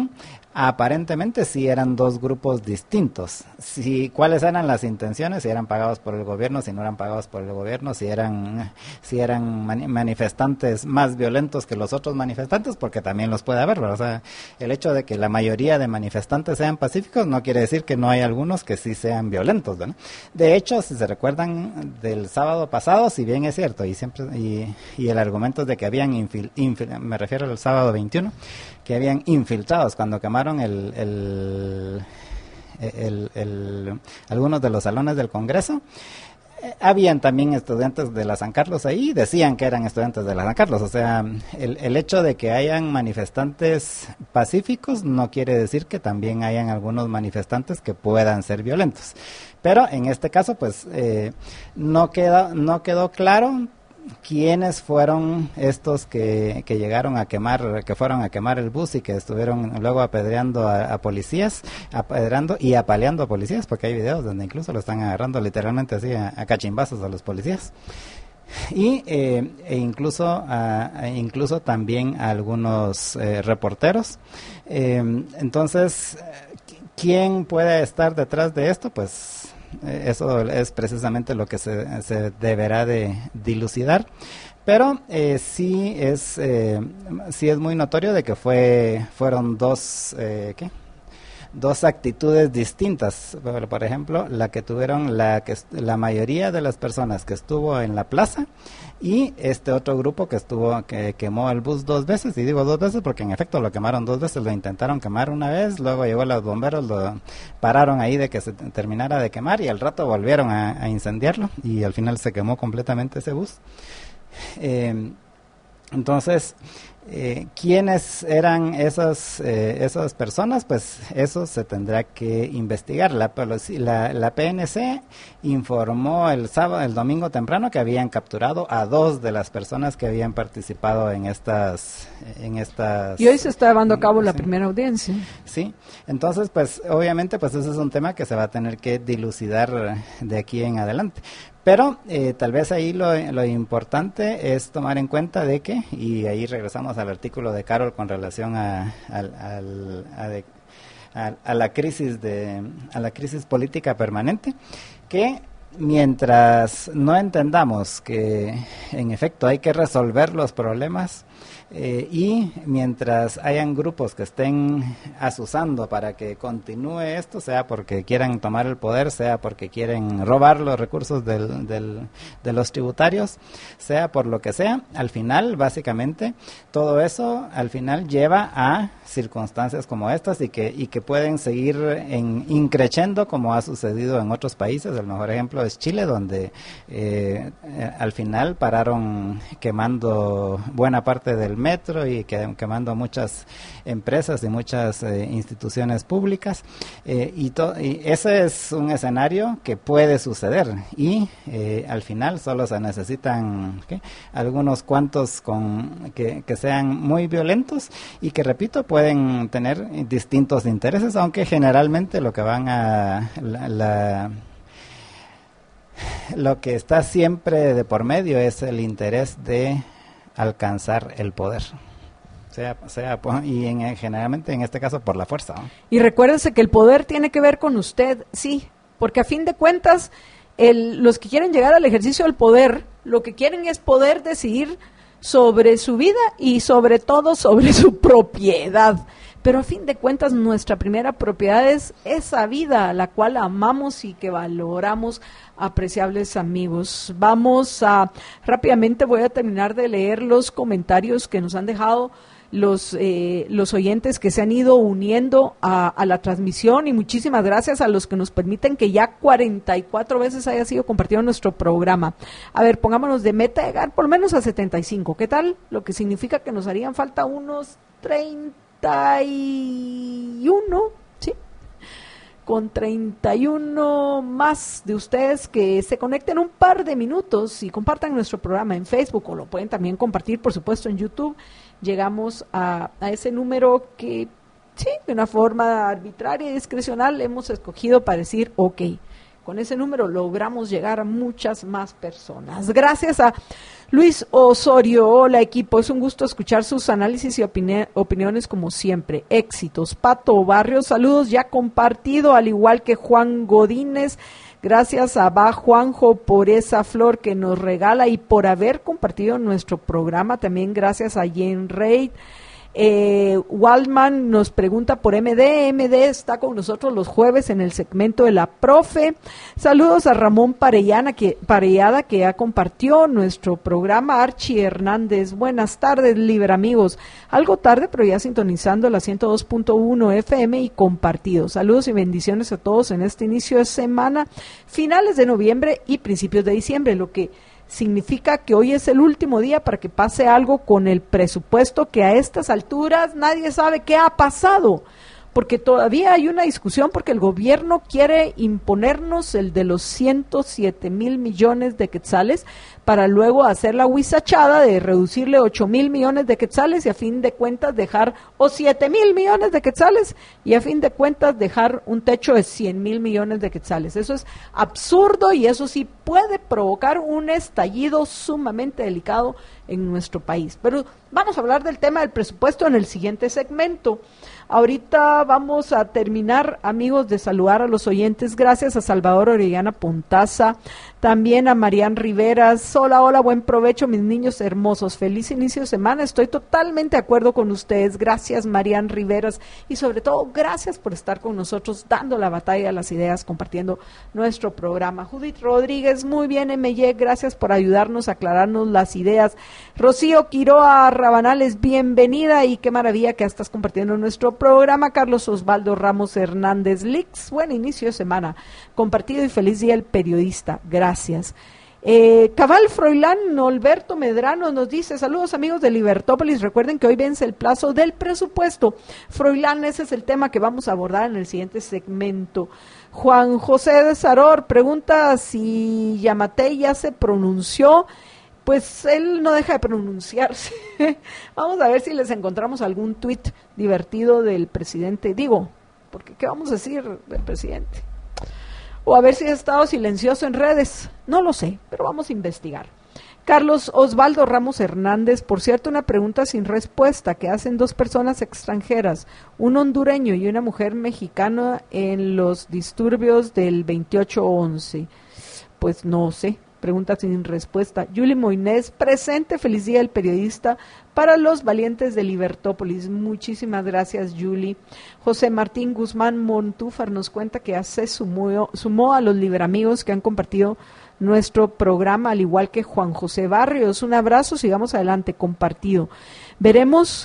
Aparentemente sí eran dos grupos distintos. Si, ¿cuáles eran las intenciones? Si eran pagados por el gobierno, si no eran pagados por el gobierno, si eran si eran mani- manifestantes más violentos que los otros manifestantes, porque también los puede haber, ¿verdad? O sea, el hecho de que la mayoría de manifestantes sean pacíficos no quiere decir que no hay algunos que sí sean violentos, ¿verdad? De hecho, si se recuerdan del sábado pasado, si bien es cierto, y siempre y, y el argumento es de que habían infil, infil, me refiero al sábado veintiuno, que habían infiltrados cuando quemaron el, el, el, el, algunos de los salones del Congreso. Eh, habían también estudiantes de la San Carlos ahí, decían que eran estudiantes de la San Carlos, o sea, el, el hecho de que hayan manifestantes pacíficos no quiere decir que también hayan algunos manifestantes que puedan ser violentos. Pero en este caso, pues, eh, no queda, no quedó claro quiénes fueron estos que, que llegaron a quemar, que fueron a quemar el bus y que estuvieron luego apedreando a, a policías, apedreando y apaleando a policías, porque hay videos donde incluso lo están agarrando literalmente así a, a cachimbazos a los policías. Y eh, e incluso a, a incluso también a algunos eh, reporteros. Eh, entonces, ¿quién puede estar detrás de esto? Pues eso es precisamente lo que se, se deberá de dilucidar, pero eh, sí es eh, sí es muy notorio de que fue fueron dos eh, ¿qué? dos actitudes distintas. Por, por ejemplo, la que tuvieron la que la mayoría de las personas que estuvo en la plaza y este otro grupo que estuvo que quemó el bus dos veces, y digo dos veces porque en efecto lo quemaron dos veces, lo intentaron quemar una vez, luego llegó los bomberos, lo pararon ahí de que se terminara de quemar y al rato volvieron a, a incendiarlo y al final se quemó completamente ese bus. Eh, entonces, Eh, ¿quiénes eran esas eh, esas personas? Pues eso se tendrá que investigar. La, la, la P N C informó el sábado, el domingo temprano, que habían capturado a dos de las personas que habían participado en estas en estas y hoy se está llevando a cabo la sí. primera audiencia. Sí, entonces pues obviamente pues ese es un tema que se va a tener que dilucidar de aquí en adelante. Pero eh, tal vez ahí lo, lo importante es tomar en cuenta de que, y ahí regresamos al artículo de Carol con relación a, a, a, de, a, a la crisis de a la crisis política permanente, que mientras no entendamos que en efecto hay que resolver los problemas, Eh, y mientras hayan grupos que estén azuzando para que continúe esto, sea porque quieran tomar el poder, sea porque quieren robar los recursos del, del, de los tributarios, sea por lo que sea, al final, básicamente, todo eso al final lleva a circunstancias como estas y que, y que pueden seguir en increciendo como ha sucedido en otros países. El mejor ejemplo es Chile, donde eh, eh, al final pararon quemando buena parte del metro y que, quemando muchas empresas y muchas eh, instituciones públicas eh, y, to, y ese es un escenario que puede suceder y eh, al final solo se necesitan ¿qué? algunos cuantos con que, que sean muy violentos y que repito pueden tener distintos intereses, aunque generalmente lo que van a la, la lo que está siempre de por medio es el interés de alcanzar el poder, sea, sea y en, generalmente en este caso por la fuerza, ¿no? Y recuérdese que el poder tiene que ver con usted, sí, porque a fin de cuentas el, los que quieren llegar al ejercicio del poder, lo que quieren es poder decidir sobre su vida y sobre todo sobre su propiedad. Pero a fin de cuentas nuestra primera propiedad es esa vida, la cual amamos y que valoramos, apreciables amigos. Vamos a, rápidamente voy a terminar de leer los comentarios que nos han dejado los eh, los oyentes que se han ido uniendo a, a la transmisión, y muchísimas gracias a los que nos permiten que ya cuarenta y cuatro veces haya sido compartido nuestro programa. A ver, pongámonos de meta llegar por lo menos a setenta y cinco, ¿qué tal? Lo que significa que nos harían falta unos treinta y uno, ¿sí? Con treinta y uno más de ustedes que se conecten un par de minutos y compartan nuestro programa en Facebook, o lo pueden también compartir, por supuesto, en YouTube. Llegamos a, a ese número que, sí, de una forma arbitraria y discrecional hemos escogido para decir, ok, Con ese número logramos llegar a muchas más personas. Gracias a Luis Osorio. Hola, equipo, es un gusto escuchar sus análisis y opini- opiniones como siempre. Éxitos. Pato Barrios, saludos ya compartido, al igual que Juan Godínez. Gracias a Ba Juanjo por esa flor que nos regala y por haber compartido nuestro programa. También gracias a Jen Reid. Eh, Waldman nos pregunta por M D. M D está con nosotros los jueves en el segmento de la profe. Saludos a Ramón Parellana, que, Parellada, que ya compartió nuestro programa. Archie Hernández, buenas tardes, Libre amigos. Algo tarde, pero ya sintonizando la ciento dos punto uno F M y compartido. Saludos y bendiciones a todos en este inicio de semana, finales de noviembre y principios de diciembre, lo que significa que hoy es el último día para que pase algo con el presupuesto, que a estas alturas nadie sabe qué ha pasado, porque todavía hay una discusión, porque el gobierno quiere imponernos el de los ciento siete mil millones de quetzales para luego hacer la huizachada de reducirle ocho mil millones de quetzales y a fin de cuentas dejar, o siete mil millones de quetzales, y a fin de cuentas dejar un techo de cien mil millones de quetzales. Eso es absurdo y eso sí puede provocar un estallido sumamente delicado en nuestro país. Pero vamos a hablar del tema del presupuesto en el siguiente segmento. Ahorita vamos a terminar, amigos, de saludar a los oyentes. Gracias a Salvador Orellana Pontaza, también a Marian Riveras. Hola, hola, buen provecho, mis niños hermosos. Feliz inicio de semana. Estoy totalmente de acuerdo con ustedes. Gracias, Marian Riveras. Y sobre todo, gracias por estar con nosotros, dando la batalla a las ideas, compartiendo nuestro programa. Judith Rodríguez, muy bien, M Y, gracias por ayudarnos a aclararnos las ideas. Rocío Quiroa Rabanales, bienvenida y qué maravilla que estás compartiendo nuestro programa. Carlos Osvaldo Ramos Hernández Lix, buen inicio de semana, compartido y feliz día el periodista, gracias. Eh, Cabal Froilán Norberto Medrano nos dice, saludos amigos de Libertópolis, recuerden que hoy vence el plazo del presupuesto. Froilán, ese es el tema que vamos a abordar en el siguiente segmento. Juan José de Saror pregunta si Yamatei ya se pronunció. Pues él no deja de pronunciarse. Vamos a ver si les encontramos algún tuit divertido del presidente. Digo, porque ¿qué vamos a decir del presidente? O a ver si ha estado silencioso en redes. No lo sé, pero vamos a investigar. Carlos Osvaldo Ramos Hernández, por cierto, una pregunta sin respuesta que hacen dos personas extranjeras, un hondureño y una mujer mexicana en los disturbios del veintiocho once. Pues no sé. Pregunta sin respuesta. Yuli Moinés, presente, feliz día del periodista para los valientes de Libertópolis. Muchísimas gracias, Yuli. José Martín Guzmán Montúfar nos cuenta que ya se sumó, sumó a los liberamigos que han compartido nuestro programa, al igual que Juan José Barrios. Un abrazo, sigamos adelante, compartido. Veremos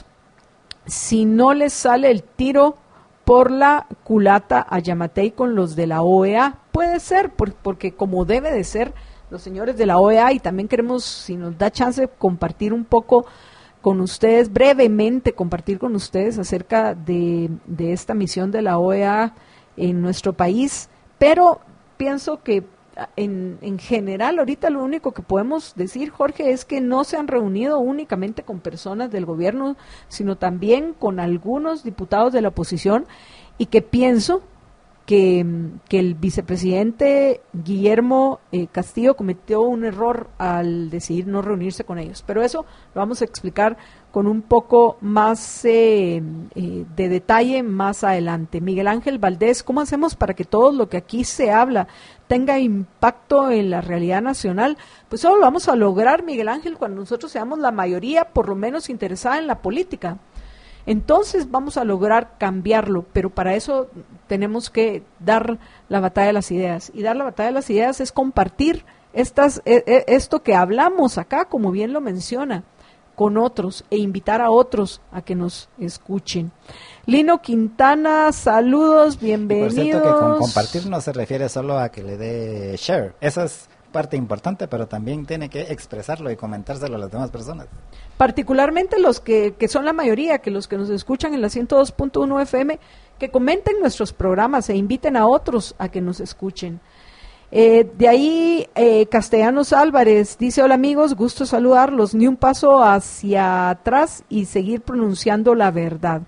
si no les sale el tiro por la culata a Yamatei con los de la O E A. Puede ser, por, porque como debe de ser, los señores de la O E A, y también queremos, si nos da chance, compartir un poco con ustedes, brevemente compartir con ustedes acerca de, de esta misión de la O E A en nuestro país, pero pienso que en, en general ahorita lo único que podemos decir, Jorge, es que no se han reunido únicamente con personas del gobierno, sino también con algunos diputados de la oposición, y que pienso Que, que el vicepresidente Guillermo eh, Castillo cometió un error al decidir no reunirse con ellos. Pero eso lo vamos a explicar con un poco más eh, eh, de detalle más adelante. Miguel Ángel Valdés, ¿cómo hacemos para que todo lo que aquí se habla tenga impacto en la realidad nacional? Pues solo lo vamos a lograr, Miguel Ángel, cuando nosotros seamos la mayoría, por lo menos interesada en la política. Entonces vamos a lograr cambiarlo, pero para eso tenemos que dar la batalla de las ideas. Y dar la batalla de las ideas es compartir estas, esto que hablamos acá, como bien lo menciona, con otros e invitar a otros a que nos escuchen. Lino Quintana, saludos, bienvenidos. Y por cierto que con compartir no se refiere solo a que le dé share, eso es parte importante, pero también tiene que expresarlo y comentárselo a las demás personas. Particularmente los que, que son la mayoría, que los que nos escuchan en la ciento dos punto uno F M, que comenten nuestros programas e inviten a otros a que nos escuchen. Eh, de ahí, eh, Castellanos Álvarez dice, hola amigos, gusto saludarlos, ni un paso hacia atrás y seguir pronunciando la verdad.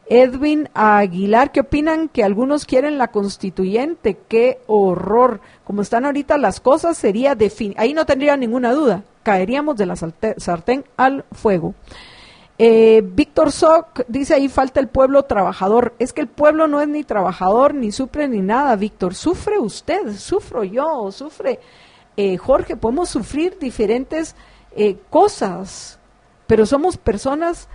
Edwin Aguilar, ¿qué opinan? Que algunos quieren la constituyente. ¡Qué horror! Como están ahorita las cosas, sería defin- ahí no tendría ninguna duda, caeríamos de la salte- sartén al fuego. Eh, Víctor Soc dice, ahí falta el pueblo trabajador. Es que el pueblo no es ni trabajador, ni sufre ni nada, Víctor. Sufre usted, sufro yo, sufre eh, Jorge. Podemos sufrir diferentes eh, cosas, pero somos personas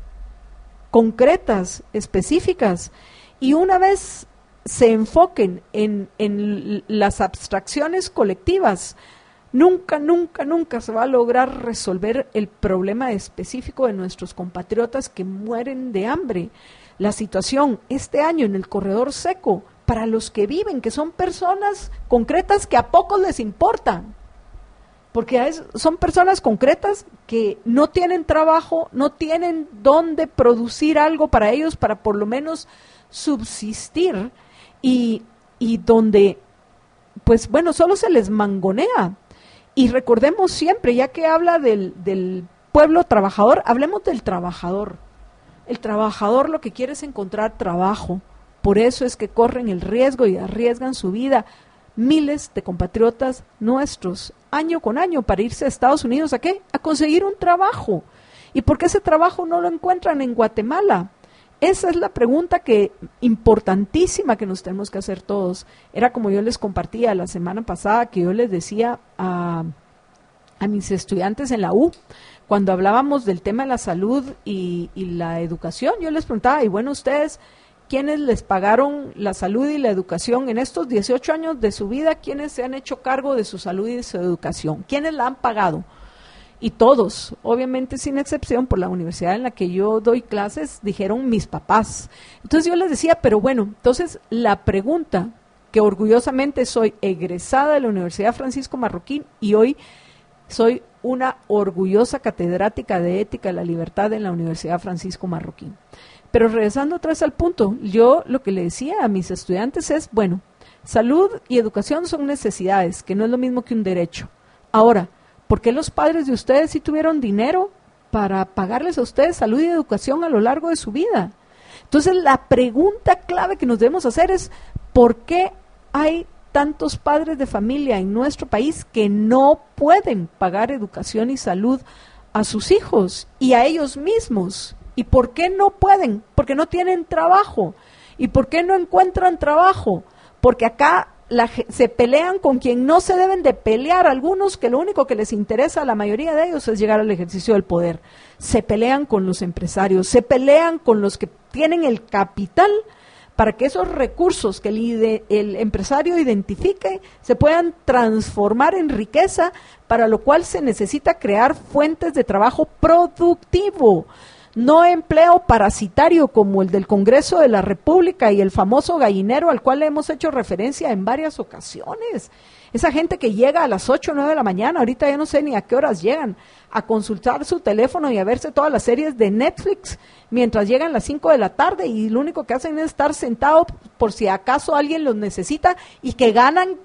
concretas, específicas, y una vez se enfoquen en, en las abstracciones colectivas, nunca, nunca, nunca se va a lograr resolver el problema específico de nuestros compatriotas que mueren de hambre. La situación este año en el corredor seco, para los que viven, que son personas concretas que a pocos les importan, porque es, son personas concretas que no tienen trabajo, no tienen dónde producir algo para ellos, para por lo menos subsistir, y, y donde, pues bueno, solo se les mangonea. Y recordemos siempre, ya que habla del, del pueblo trabajador, hablemos del trabajador. El trabajador lo que quiere es encontrar trabajo, por eso es que corren el riesgo y arriesgan su vida miles de compatriotas nuestros, año con año, para irse a Estados Unidos, ¿a qué? A conseguir un trabajo. ¿Y por qué ese trabajo no lo encuentran en Guatemala? Esa es la pregunta que importantísima que nos tenemos que hacer todos. Era como yo les compartía la semana pasada, que yo les decía a, a mis estudiantes en la U, cuando hablábamos del tema de la salud y, y la educación, yo les preguntaba, y bueno, ustedes, ¿quiénes les pagaron la salud y la educación en estos dieciocho años de su vida? ¿Quiénes se han hecho cargo de su salud y de su educación? ¿Quiénes la han pagado? Y todos, obviamente sin excepción, por la universidad en la que yo doy clases, dijeron mis papás. Entonces yo les decía, pero bueno, entonces la pregunta, que orgullosamente soy egresada de la Universidad Francisco Marroquín y hoy soy una orgullosa catedrática de Ética de la Libertad en la Universidad Francisco Marroquín. Pero regresando otra vez al punto, yo lo que le decía a mis estudiantes es, bueno, salud y educación son necesidades, que no es lo mismo que un derecho. Ahora, ¿por qué los padres de ustedes sí tuvieron dinero para pagarles a ustedes salud y educación a lo largo de su vida? Entonces, la pregunta clave que nos debemos hacer es, ¿por qué hay tantos padres de familia en nuestro país que no pueden pagar educación y salud a sus hijos y a ellos mismos? ¿Y por qué no pueden? Porque no tienen trabajo. ¿Y por qué no encuentran trabajo? Porque acá la, se pelean con quien no se deben de pelear. Algunos que lo único que les interesa a la mayoría de ellos es llegar al ejercicio del poder. Se pelean con los empresarios, se pelean con los que tienen el capital para que esos recursos que el, ide, el empresario identifique se puedan transformar en riqueza, para lo cual se necesita crear fuentes de trabajo productivo. No empleo parasitario como el del Congreso de la República y el famoso gallinero al cual le hemos hecho referencia en varias ocasiones. Esa gente que llega a las ocho o nueve de la mañana, ahorita ya no sé ni a qué horas llegan, a consultar su teléfono y a verse todas las series de Netflix, mientras llegan las cinco de la tarde y lo único que hacen es estar sentados por si acaso alguien los necesita, y que ganan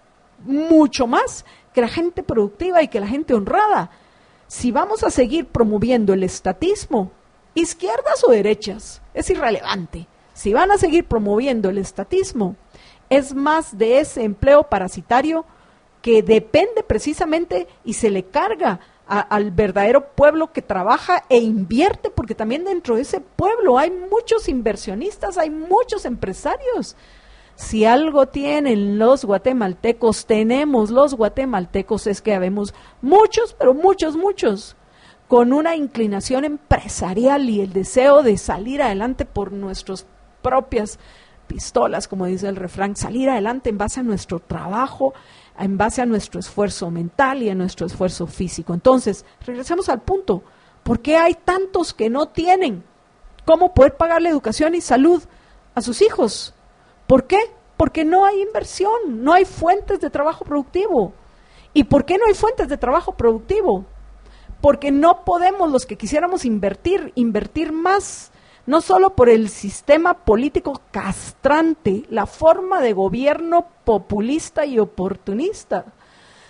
mucho más que la gente productiva y que la gente honrada. Si vamos a seguir promoviendo el estatismo, izquierdas o derechas, es irrelevante. Si van a seguir promoviendo el estatismo, es más de ese empleo parasitario que depende precisamente y se le carga a, al verdadero pueblo que trabaja e invierte, porque también dentro de ese pueblo hay muchos inversionistas, hay muchos empresarios. Si algo tienen los guatemaltecos, tenemos los guatemaltecos, es que habemos muchos, pero muchos, muchos, con una inclinación empresarial y el deseo de salir adelante por nuestras propias pistolas, como dice el refrán, salir adelante en base a nuestro trabajo, en base a nuestro esfuerzo mental y a nuestro esfuerzo físico. Entonces, regresemos al punto, ¿por qué hay tantos que no tienen cómo poder pagar la educación y salud a sus hijos? ¿Por qué? Porque no hay inversión, no hay fuentes de trabajo productivo. ¿Y por qué no hay fuentes de trabajo productivo? Porque no podemos, los que quisiéramos invertir, invertir más, no solo por el sistema político castrante, la forma de gobierno populista y oportunista,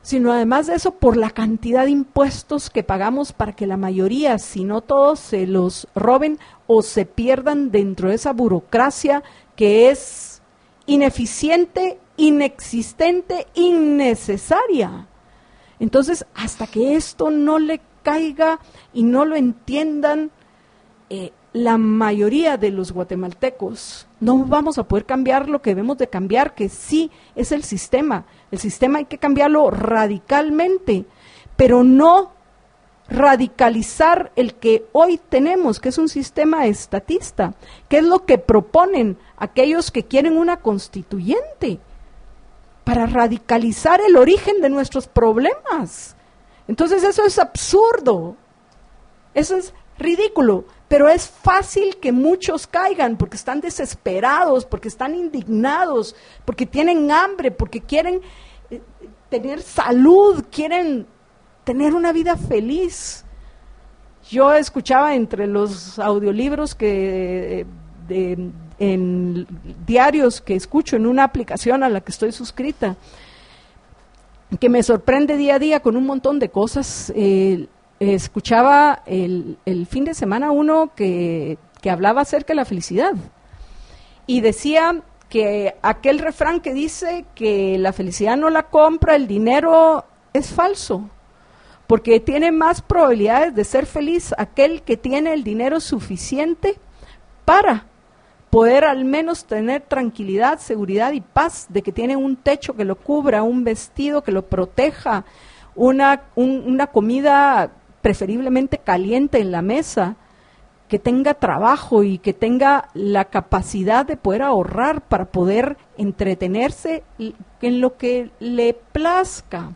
sino además de eso por la cantidad de impuestos que pagamos para que la mayoría, si no todos, se los roben o se pierdan dentro de esa burocracia que es ineficiente, inexistente, innecesaria. Entonces, hasta que esto no le caiga y no lo entiendan eh, la mayoría de los guatemaltecos, no vamos a poder cambiar lo que debemos de cambiar, que sí es el sistema. El sistema hay que cambiarlo radicalmente, pero no radicalizar el que hoy tenemos, que es un sistema estatista, que es lo que proponen aquellos que quieren una constituyente, para radicalizar el origen de nuestros problemas. Entonces eso es absurdo, eso es ridículo, pero es fácil que muchos caigan porque están desesperados, porque están indignados, porque tienen hambre, porque quieren eh, tener salud, quieren tener una vida feliz. Yo escuchaba entre los audiolibros que de, en diarios que escucho en una aplicación a la que estoy suscrita, que me sorprende día a día con un montón de cosas. Eh, escuchaba el, el fin de semana uno que, que hablaba acerca de la felicidad y decía que aquel refrán que dice que la felicidad no la compra el dinero es falso, porque tiene más probabilidades de ser feliz aquel que tiene el dinero suficiente para poder al menos tener tranquilidad, seguridad y paz de que tiene un techo que lo cubra, un vestido que lo proteja, una, un, una comida preferiblemente caliente en la mesa, que tenga trabajo y que tenga la capacidad de poder ahorrar para poder entretenerse en lo que le plazca.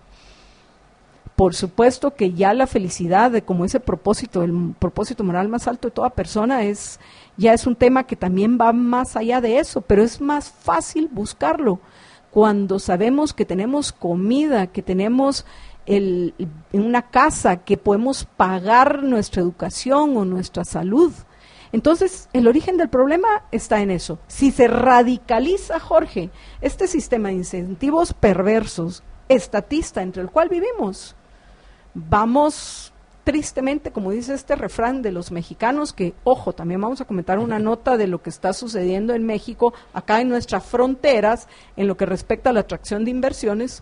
Por supuesto que ya la felicidad, de como ese propósito, el propósito moral más alto de toda persona, es ya es un tema que también va más allá de eso, pero es más fácil buscarlo cuando sabemos que tenemos comida, que tenemos el, una casa, que podemos pagar nuestra educación o nuestra salud. Entonces, el origen del problema está en eso. Si se radicaliza, Jorge, este sistema de incentivos perversos, estatista, entre el cual vivimos, vamos tristemente, como dice este refrán de los mexicanos, que, ojo, también vamos a comentar una nota de lo que está sucediendo en México, acá en nuestras fronteras, en lo que respecta a la atracción de inversiones,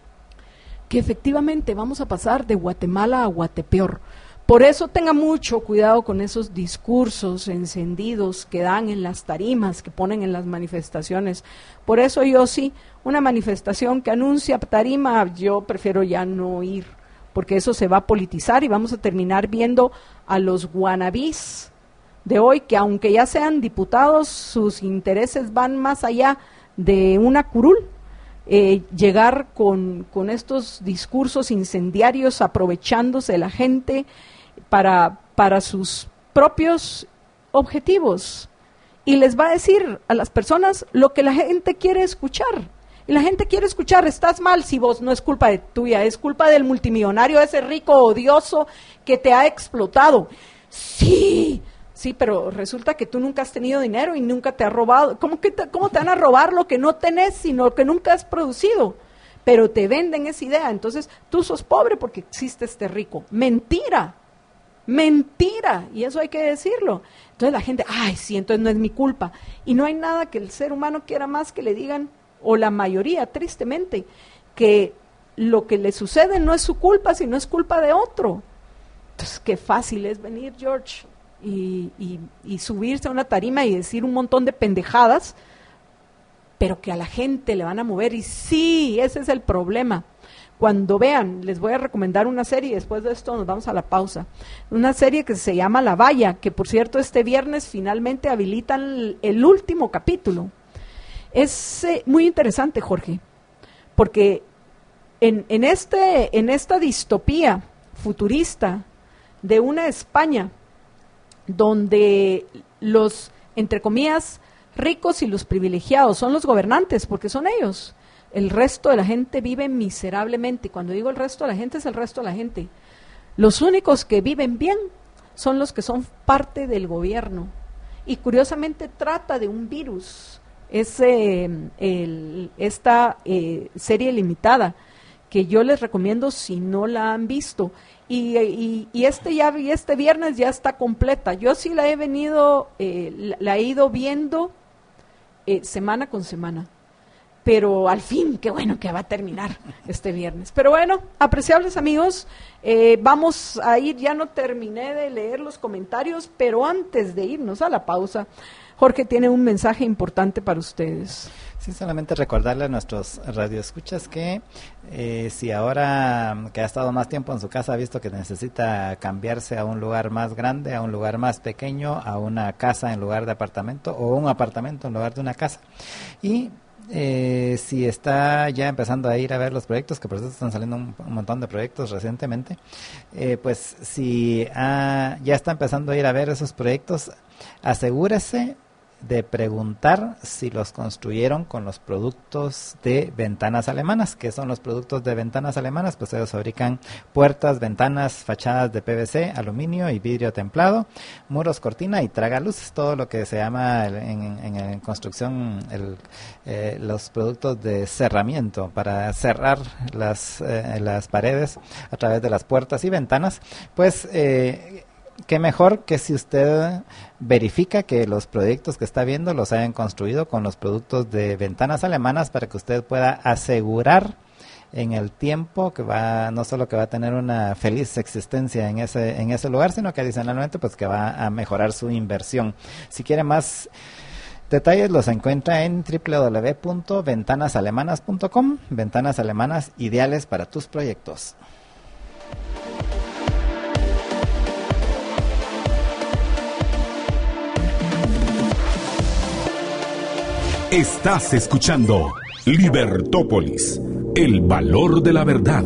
que efectivamente vamos a pasar de Guatemala a Guatepeor. Por eso tenga mucho cuidado con esos discursos encendidos que dan en las tarimas, que ponen en las manifestaciones. Por eso yo sí, una manifestación que anuncia tarima, yo prefiero ya no ir, porque eso se va a politizar y vamos a terminar viendo a los wannabes de hoy, que aunque ya sean diputados, sus intereses van más allá de una curul. Eh, llegar con, con estos discursos incendiarios, aprovechándose de la gente para, para sus propios objetivos, y les va a decir a las personas lo que la gente quiere escuchar, y la gente quiere escuchar: estás mal, si vos, no es culpa de tuya, es culpa del multimillonario ese rico odioso que te ha explotado. Sí, sí, pero resulta que tú nunca has tenido dinero y nunca te ha robado. ¿Cómo, que te, ¿Cómo te van a robar lo que no tenés, sino que nunca has producido? Pero te venden esa idea, entonces tú sos pobre porque existe este rico. Mentira, mentira, y eso hay que decirlo. Entonces la gente, ay, sí, entonces no es mi culpa. Y no hay nada que el ser humano quiera más que le digan, o la mayoría, tristemente, que lo que le sucede no es su culpa, sino es culpa de otro. Entonces, qué fácil es venir, George, Y, y, y subirse a una tarima y decir un montón de pendejadas, pero que a la gente le van a mover. Y sí, ese es el problema. Cuando vean, les voy a recomendar una serie, después de esto nos vamos a la pausa, una serie que se llama La Valla, que por cierto este viernes finalmente habilitan el, el último capítulo. Es eh, muy interesante, Jorge, porque en, en, este, en esta distopía futurista de una España donde los, entre comillas, ricos y los privilegiados son los gobernantes, porque son ellos. El resto de la gente vive miserablemente. Cuando digo el resto de la gente, es el resto de la gente. Los únicos que viven bien son los que son parte del gobierno. Y curiosamente trata de un virus. Es eh, el, esta eh, serie limitada que yo les recomiendo si no la han visto. Y, y, y este ya y este viernes ya está completa. Yo sí la he venido, eh, la, la he ido viendo eh, semana con semana. Pero al fin, qué bueno que va a terminar este viernes. Pero bueno, apreciables amigos, eh, vamos a ir, ya no terminé de leer los comentarios, pero antes de irnos a la pausa, Jorge tiene un mensaje importante para ustedes. Sí, solamente recordarle a nuestros radioescuchas que eh, si ahora que ha estado más tiempo en su casa ha visto que necesita cambiarse a un lugar más grande, a un lugar más pequeño, a una casa en lugar de apartamento o un apartamento en lugar de una casa. Y Eh, si está ya empezando a ir a ver los proyectos, que por eso están saliendo un, un montón de proyectos recientemente, eh, pues si ah, ya está empezando a ir a ver esos proyectos, asegúrese de preguntar si los construyeron con los productos de Ventanas Alemanas. ¿Qué son los productos de Ventanas Alemanas? Pues ellos fabrican puertas, ventanas, fachadas de P V C, aluminio y vidrio templado, muros, cortina y tragaluces, todo lo que se llama en, en, en construcción el, eh, los productos de cerramiento para cerrar las, eh, las paredes a través de las puertas y ventanas. Pues eh, qué mejor que si usted verifica que los proyectos que está viendo los hayan construido con los productos de Ventanas Alemanas, para que usted pueda asegurar en el tiempo que va, no solo que va a tener una feliz existencia en ese en ese lugar, sino que adicionalmente pues que va a mejorar su inversión. Si quiere más detalles los encuentra en doble u doble u doble u punto ventanas alemanas punto com. Ventanas Alemanas, ideales para tus proyectos. Estás escuchando Libertópolis, el valor de la verdad.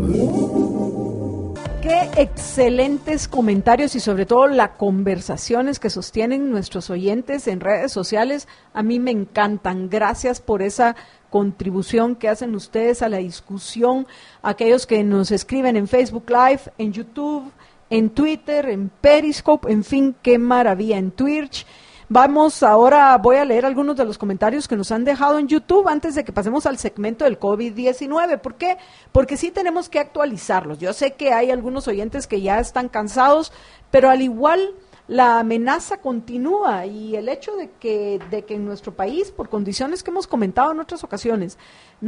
Qué excelentes comentarios y sobre todo las conversaciones que sostienen nuestros oyentes en redes sociales. A mí me encantan. Gracias por esa contribución que hacen ustedes a la discusión. Aquellos que nos escriben en Facebook Live, en YouTube, en Twitter, en Periscope, en fin, qué maravilla, en Twitch. Vamos ahora, voy a leer algunos de los comentarios que nos han dejado en YouTube antes de que pasemos al segmento del COVID diecinueve. ¿Por qué? Porque sí tenemos que actualizarlos. Yo sé que hay algunos oyentes que ya están cansados, pero al igual la amenaza continúa, y el hecho de que, de que en nuestro país, por condiciones que hemos comentado en otras ocasiones,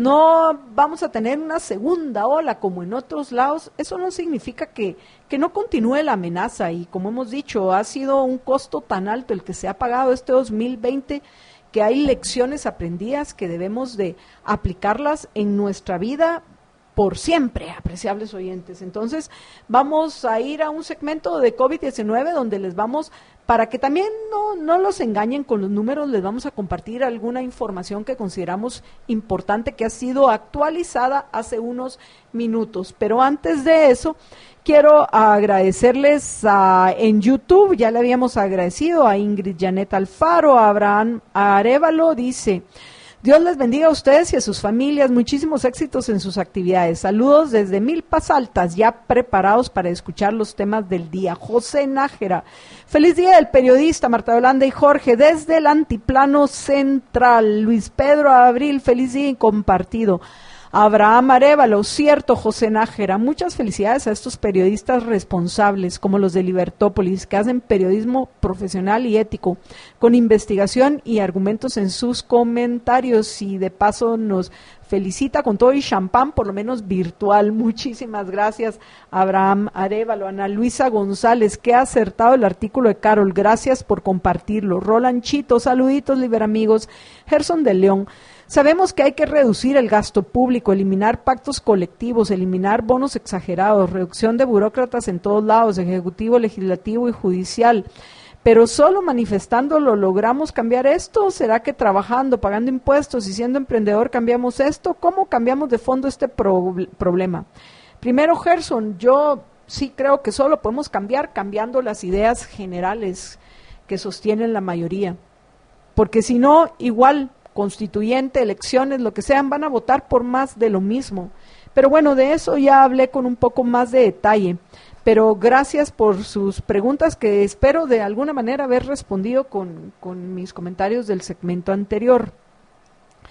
no vamos a tener una segunda ola como en otros lados, eso no significa que, que no continúe la amenaza. Y como hemos dicho, ha sido un costo tan alto el que se ha pagado este dos mil veinte, que hay lecciones aprendidas que debemos de aplicarlas en nuestra vida por siempre, apreciables oyentes. Entonces, vamos a ir a un segmento de COVID diecinueve donde les vamos, para que también no, no los engañen con los números, les vamos a compartir alguna información que consideramos importante, que ha sido actualizada hace unos minutos. Pero antes de eso, quiero agradecerles a, en YouTube, ya le habíamos agradecido a Ingrid Janet Alfaro, a Abraham Arevalo, dice: Dios les bendiga a ustedes y a sus familias, muchísimos éxitos en sus actividades. Saludos desde Milpas Altas, ya preparados para escuchar los temas del día. José Nájera, feliz día del periodista, Marta Yolanda y Jorge, desde el Antiplano Central. Luis Pedro Abril, feliz día y compartido. Abraham Arevalo, cierto, José Nájera, muchas felicidades a estos periodistas responsables como los de Libertópolis, que hacen periodismo profesional y ético, con investigación y argumentos en sus comentarios, y de paso nos felicita con todo y champán, por lo menos virtual. Muchísimas gracias, Abraham Arevalo. Ana Luisa González, qué acertado el artículo de Carol, gracias por compartirlo. Roland Chito, saluditos, liberamigos. Gerson de León, sabemos que hay que reducir el gasto público, eliminar pactos colectivos, eliminar bonos exagerados, reducción de burócratas en todos lados, ejecutivo, legislativo y judicial. Pero solo manifestándolo logramos cambiar esto. ¿Será que trabajando, pagando impuestos y siendo emprendedor cambiamos esto? ¿Cómo cambiamos de fondo este pro- problema? Primero, Gerson, yo sí creo que solo podemos cambiar cambiando las ideas generales que sostienen la mayoría. Porque si no, igual, constituyente, elecciones, lo que sean, van a votar por más de lo mismo. Pero bueno, de eso ya hablé con un poco más de detalle. Pero gracias por sus preguntas, que espero de alguna manera haber respondido con, con mis comentarios del segmento anterior.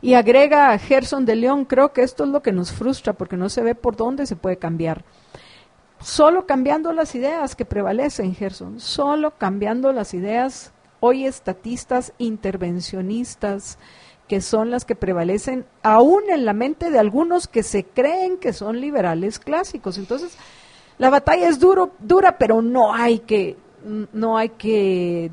Y agrega a Gerson de León, creo que esto es lo que nos frustra porque no se ve por dónde se puede cambiar. Solo cambiando las ideas que prevalecen, Gerson, solo cambiando las ideas, hoy estatistas intervencionistas, que son las que prevalecen aún en la mente de algunos que se creen que son liberales clásicos. Entonces, la batalla es duro, dura, pero no hay que, no hay que,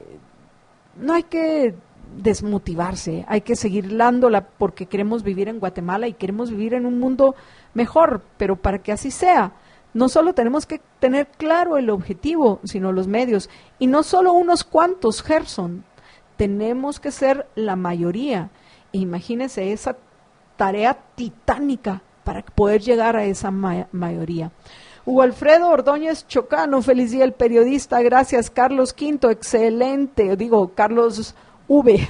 no hay que desmotivarse, hay que seguir dándola porque queremos vivir en Guatemala y queremos vivir en un mundo mejor, pero para que así sea, no solo tenemos que tener claro el objetivo, sino los medios, y no solo unos cuantos, Gerson, tenemos que ser la mayoría. Imagínense esa tarea titánica para poder llegar a esa ma- mayoría. Hugo Alfredo Ordóñez Chocano, feliz día el periodista, gracias. Carlos Quinto, excelente, digo, Carlos V.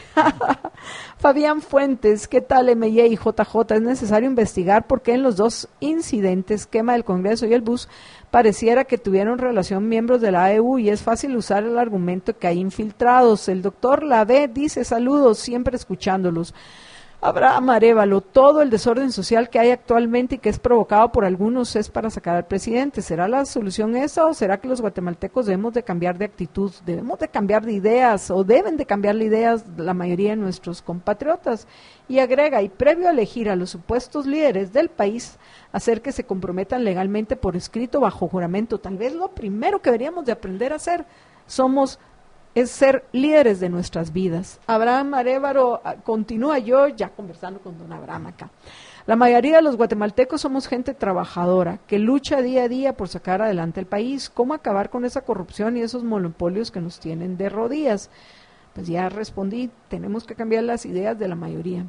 Fabián Fuentes, ¿qué tal M Y y J J? Es necesario investigar por qué en los dos incidentes, quema del Congreso y el bus, pareciera que tuvieron relación miembros de la A E U y es fácil usar el argumento que hay infiltrados. El doctor Lave dice saludos, siempre escuchándolos. Abraham Arévalo, todo el desorden social que hay actualmente y que es provocado por algunos es para sacar al presidente. ¿Será la solución esa o será que los guatemaltecos debemos de cambiar de actitud, debemos de cambiar de ideas o deben de cambiar de ideas la mayoría de nuestros compatriotas? Y agrega, y previo a elegir a los supuestos líderes del país, hacer que se comprometan legalmente por escrito bajo juramento. Tal vez lo primero que deberíamos de aprender a hacer somos es ser líderes de nuestras vidas. Abraham Arévalo continúa, yo ya conversando con don Abraham acá. La mayoría de los guatemaltecos somos gente trabajadora, que lucha día a día por sacar adelante el país. ¿Cómo acabar con esa corrupción y esos monopolios que nos tienen de rodillas? Pues ya respondí, tenemos que cambiar las ideas de la mayoría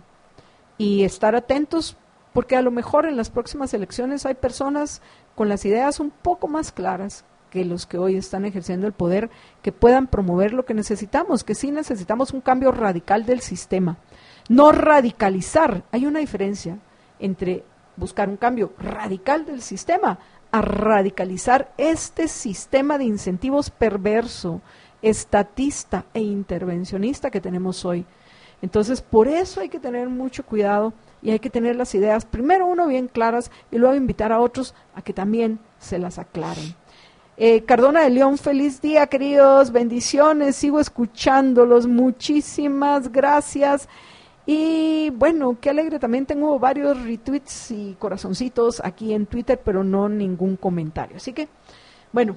y estar atentos, porque a lo mejor en las próximas elecciones hay personas con las ideas un poco más claras que los que hoy están ejerciendo el poder, que puedan promover lo que necesitamos, que sí necesitamos un cambio radical del sistema, no radicalizar. Hay una diferencia entre buscar un cambio radical del sistema a radicalizar este sistema de incentivos perverso, estatista e intervencionista que tenemos hoy. Entonces, por eso hay que tener mucho cuidado y hay que tener las ideas, primero uno bien claras y luego invitar a otros a que también se las aclaren. Eh, Cardona de León, feliz día, queridos, bendiciones, sigo escuchándolos, muchísimas gracias. Y bueno, qué alegre, también tengo varios retweets y corazoncitos aquí en Twitter, pero no ningún comentario. Así que, bueno,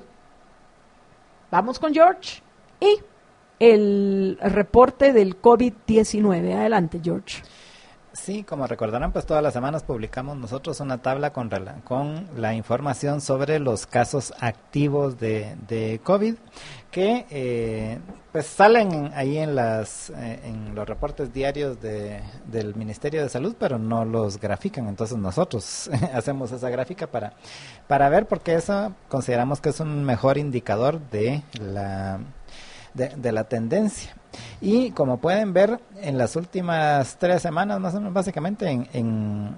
vamos con George y el reporte del COVID diecinueve. Adelante, George. Sí, como recordarán, pues todas las semanas publicamos nosotros una tabla con, con la información sobre los casos activos de, de COVID que eh, pues salen ahí en las eh, en los reportes diarios de, del Ministerio de Salud, pero no los grafican. Entonces nosotros hacemos esa gráfica para, para ver, porque eso consideramos que es un mejor indicador de la... De, de la tendencia. Y como pueden ver, en las últimas tres semanas, más o menos, básicamente en, en,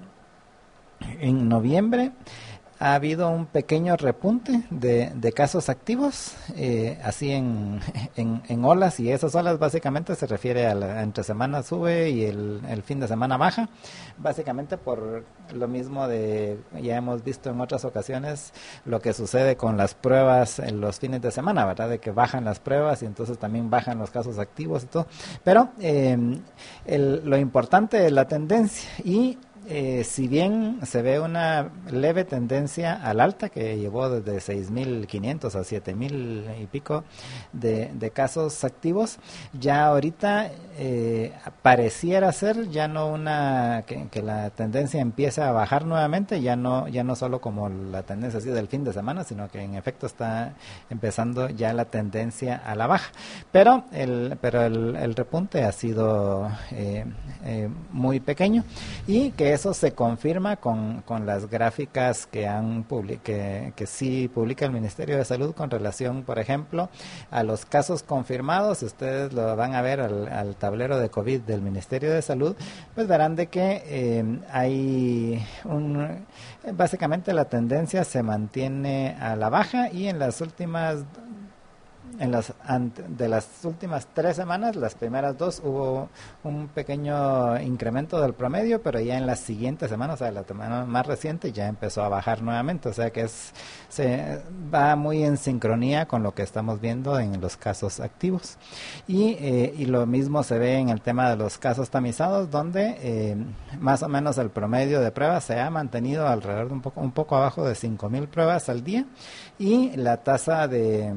en noviembre, ha habido un pequeño repunte de, de casos activos, eh, así en, en, en olas, y esas olas básicamente se refiere a la entre semana sube y el, el fin de semana baja, básicamente por lo mismo de, ya hemos visto en otras ocasiones, lo que sucede con las pruebas en los fines de semana, ¿verdad? De que bajan las pruebas y entonces también bajan los casos activos y todo, pero eh, el, lo importante es la tendencia. Y Eh, si bien se ve una leve tendencia al alta que llevó desde seis mil quinientos a siete mil y pico de, de casos activos, ya ahorita eh, pareciera ser ya no una que, que la tendencia empieza a bajar nuevamente, ya no ya no solo como la tendencia así del fin de semana, sino que en efecto está empezando ya la tendencia a la baja, pero el pero el, el repunte ha sido eh, eh, muy pequeño, y que eso se confirma con, con las gráficas que han public que, que sí publica el Ministerio de Salud con relación, por ejemplo, a los casos confirmados. Ustedes lo van a ver al, al tablero de COVID del Ministerio de Salud, pues verán de que eh, hay un básicamente la tendencia se mantiene a la baja, y en las últimas en las ante, de las últimas tres semanas, las primeras dos hubo un pequeño incremento del promedio, pero ya en las siguientes semanas, o sea, la semana más reciente ya empezó a bajar nuevamente, o sea que es se va muy en sincronía con lo que estamos viendo en los casos activos. Y, eh, y lo mismo se ve en el tema de los casos tamizados, donde eh, más o menos el promedio de pruebas se ha mantenido alrededor de un poco, un poco abajo de cinco mil pruebas al día, y la tasa de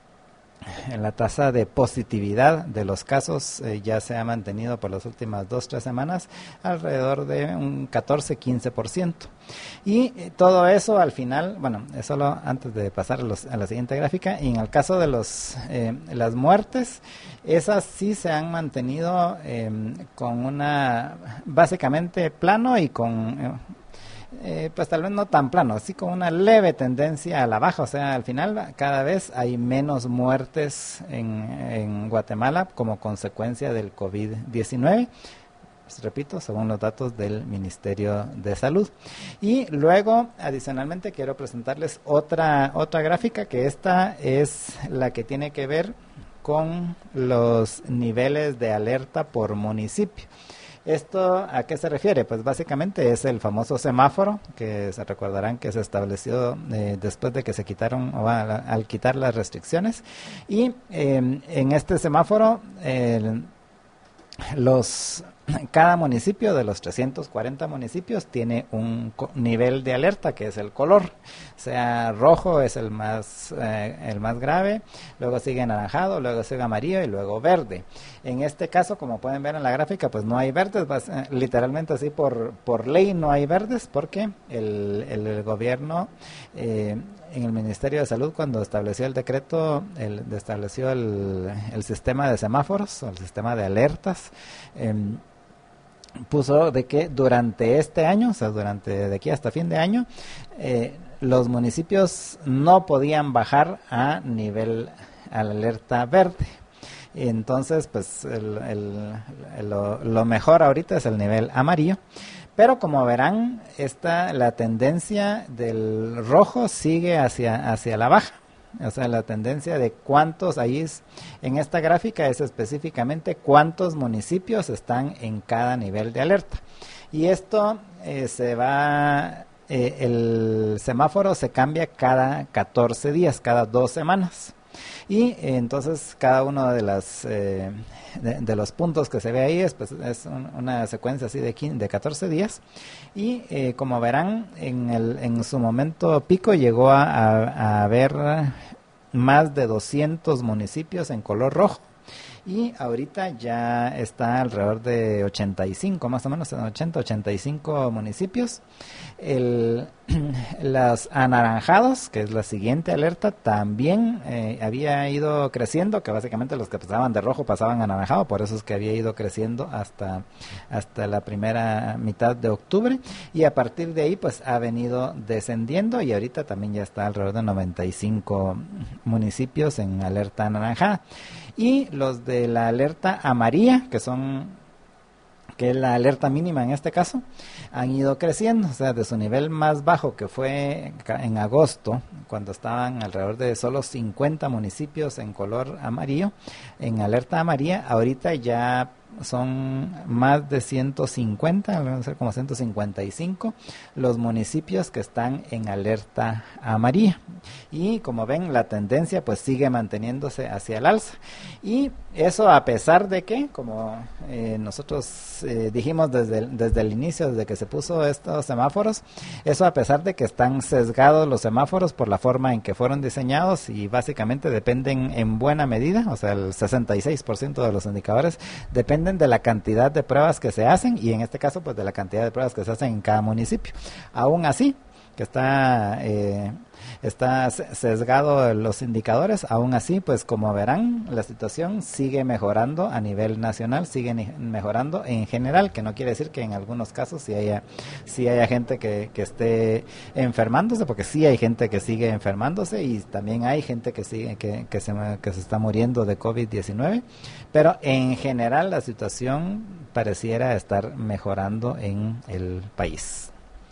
la tasa de positividad de los casos eh, ya se ha mantenido por las últimas dos, tres semanas alrededor de un catorce, quince por ciento. Y eh, todo eso al final, bueno, es solo antes de pasar a, los, a la siguiente gráfica, y en el caso de los eh, las muertes, esas sí se han mantenido eh, con una, básicamente plano y con... Eh, Eh, pues tal vez no tan plano, así con una leve tendencia a la baja, o sea, al final cada vez hay menos muertes en, en Guatemala como consecuencia del COVID diecinueve, pues, repito, según los datos del Ministerio de Salud. Y luego, adicionalmente, quiero presentarles otra, otra gráfica, que esta es la que tiene que ver con los niveles de alerta por municipio. ¿Esto a qué se refiere? Pues básicamente es el famoso semáforo, que se recordarán que se estableció eh, después de que se quitaron, o al, al quitar las restricciones. Y eh, en este semáforo, eh, los... cada municipio de los trescientos cuarenta municipios tiene un nivel de alerta, que es el color. O sea, rojo es el más eh, el más grave, luego sigue anaranjado, luego sigue amarillo y luego verde. En este caso, como pueden ver en la gráfica, pues no hay verdes, eh, literalmente así por por ley no hay verdes, porque el, el, el gobierno eh, en el Ministerio de Salud, cuando estableció el decreto, el, estableció el, el sistema de semáforos, o el sistema de alertas, eh, puso de que durante este año, o sea, durante de aquí hasta fin de año, eh, los municipios no podían bajar a nivel, a la alerta verde. Entonces, pues, el, el, el, lo, lo mejor ahorita es el nivel amarillo. Pero como verán, esta, la tendencia del rojo sigue hacia, hacia la baja. O sea, la tendencia de cuántos, ahí es, en esta gráfica es específicamente cuántos municipios están en cada nivel de alerta. Y esto eh, se va, eh, el semáforo se cambia cada catorce días, cada dos semanas. Y eh, entonces cada uno de las eh, de, de los puntos que se ve ahí es, pues, es un, una secuencia así de, quince, de catorce días. Y eh, como verán, en, el, en su momento pico llegó a, a, a haber más de doscientos municipios en color rojo. Y ahorita ya está alrededor de ochenta y cinco, más o menos ochenta, ochenta y cinco municipios. El, los anaranjados, que es la siguiente alerta, también eh, había ido creciendo, que básicamente los que pasaban de rojo pasaban a anaranjado, por eso es que había ido creciendo hasta, hasta la primera mitad de octubre, y a partir de ahí pues ha venido descendiendo, y ahorita también ya está alrededor de noventa y cinco municipios en alerta anaranjada. Y los de la alerta amarilla, que son que es la alerta mínima en este caso, han ido creciendo, o sea, de su nivel más bajo, que fue en agosto, cuando estaban alrededor de solo cincuenta municipios en color amarillo, en alerta amarilla, ahorita ya son más de ciento cincuenta, van a ser como ciento cincuenta y cinco los municipios que están en alerta amarilla. Y como ven, la tendencia pues sigue manteniéndose hacia el alza. Y eso a pesar de que, como eh, nosotros eh, dijimos desde el, desde el inicio, desde que se puso estos semáforos, eso a pesar de que están sesgados los semáforos por la forma en que fueron diseñados, y básicamente dependen en buena medida, o sea, el sesenta y seis por ciento de los indicadores dependen de la cantidad de pruebas que se hacen, y en este caso pues de la cantidad de pruebas que se hacen en cada municipio. Aún así, que está eh, está sesgado los indicadores, aún así pues como verán, la situación sigue mejorando a nivel nacional, sigue mejorando en general, que no quiere decir que en algunos casos sí haya, sí haya gente que, que esté enfermándose, porque sí hay gente que sigue enfermándose, y también hay gente que sigue que, que, se, que se está muriendo de COVID diecinueve, pero en general la situación pareciera estar mejorando en el país.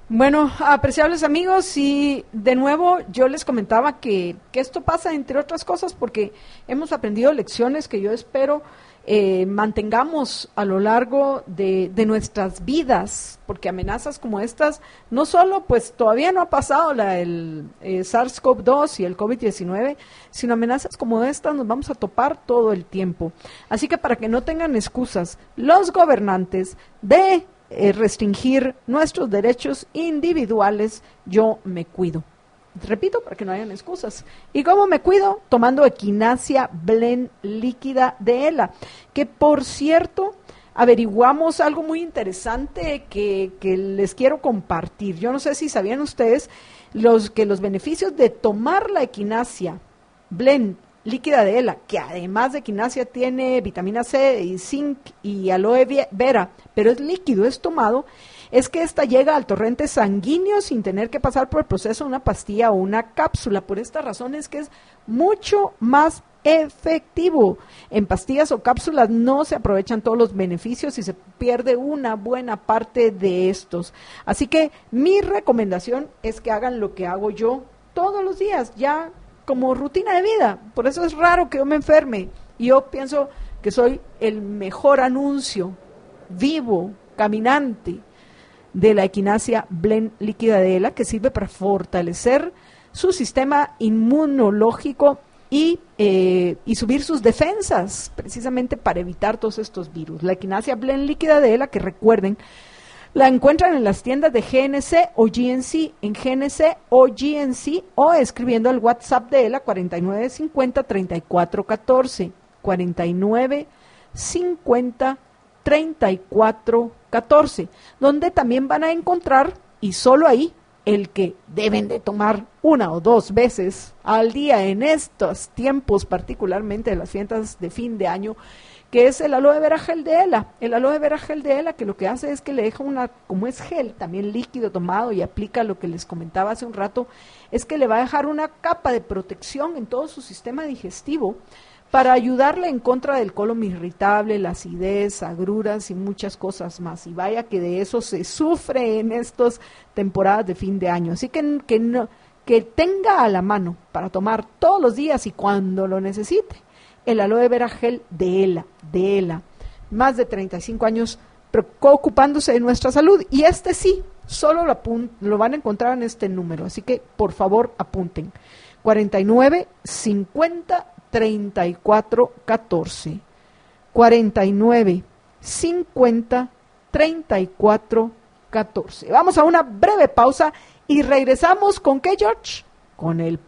Bueno, apreciables amigos, y de nuevo yo les comentaba que, que esto pasa entre otras cosas porque hemos aprendido lecciones que yo espero eh, mantengamos a lo largo de, de nuestras vidas, porque amenazas como estas, no solo pues todavía no ha pasado la, el eh, SARS-CoV dos y el COVID diecinueve, sino amenazas como estas nos vamos a topar todo el tiempo. Así que para que no tengan excusas los gobernantes de Eh, restringir nuestros derechos individuales, yo me cuido. Repito, para que no hayan excusas. ¿Y cómo me cuido? Tomando Equinacia Blend líquida de ELA, que por cierto, averiguamos algo muy interesante que, que les quiero compartir. Yo no sé si sabían ustedes los que los beneficios de tomar la Equinacia Blend líquida de ELA, que además de Equinacia tiene vitamina C y zinc y aloe vera, pero es líquido, es tomado, es que esta llega al torrente sanguíneo sin tener que pasar por el proceso de una pastilla o una cápsula. Por esta razón es que es mucho más efectivo. En pastillas o cápsulas no se aprovechan todos los beneficios y se pierde una buena parte de estos. Así que mi recomendación es que hagan lo que hago yo todos los días, ya como rutina de vida. Por eso es raro que yo me enferme. Y yo pienso que soy el mejor anuncio vivo, caminante, de la Equinacia Blend líquida de ELA, que sirve para fortalecer su sistema inmunológico y, eh, y subir sus defensas, precisamente para evitar todos estos virus. La Equinacia Blend líquida de ELA, que recuerden, la encuentran en las tiendas de G N C o G N C, en G N C o G N C, o escribiendo al WhatsApp de ELA cuarenta y nueve cincuenta treinta y cuatro catorce, cuarenta y nueve cincuenta treinta y cuatro catorce, donde también van a encontrar, y solo ahí, el que deben de tomar una o dos veces al día en estos tiempos, particularmente de las fiestas de fin de año, que es el aloe vera gel de ELA. El aloe vera gel de ELA, que lo que hace es que le deja una, como es gel, también líquido tomado, y aplica lo que les comentaba hace un rato, es que le va a dejar una capa de protección en todo su sistema digestivo para ayudarle en contra del colon irritable, la acidez, agruras y muchas cosas más. Y vaya que de eso se sufre en estas temporadas de fin de año. Así que, que, no, que tenga a la mano para tomar todos los días y cuando lo necesite el aloe vera gel de ELA, de ELA, más de treinta y cinco años ocupándose de nuestra salud, y este sí, solo lo, lo van a encontrar en este número, así que por favor apunten, cuarenta y nueve cincuenta treinta y cuatro catorce, cuarenta y nueve cincuenta treinta y cuatro catorce. Vamos a una breve pausa y regresamos con ¿qué, George? Con el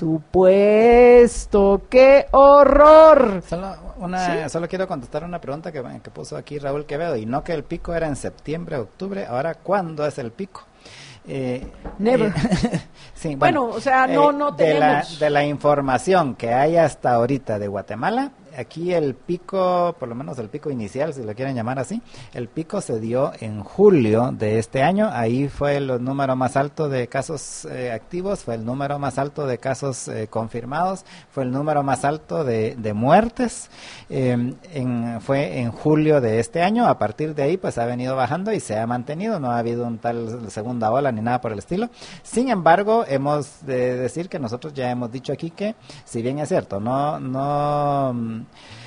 presupuesto. ¡Qué horror! Solo, una, ¿Sí? solo quiero contestar una pregunta que, que puso aquí Raúl Quevedo, y no que el pico era en septiembre, octubre, ahora ¿cuándo es el pico? Eh, Never. Eh, sí, bueno, bueno, o sea, no, eh, no de tenemos. la, de la información que hay hasta ahorita de Guatemala, aquí el pico, por lo menos el pico inicial, si lo quieren llamar así, el pico se dio en julio de este año. Ahí fue el número más alto de casos eh, activos, fue el número más alto de casos eh, confirmados, fue el número más alto de, de muertes, eh, en, fue en julio de este año. A partir de ahí pues ha venido bajando y se ha mantenido, no ha habido un tal segunda ola ni nada por el estilo. Sin embargo, hemos de decir que nosotros ya hemos dicho aquí que, si bien es cierto, no, no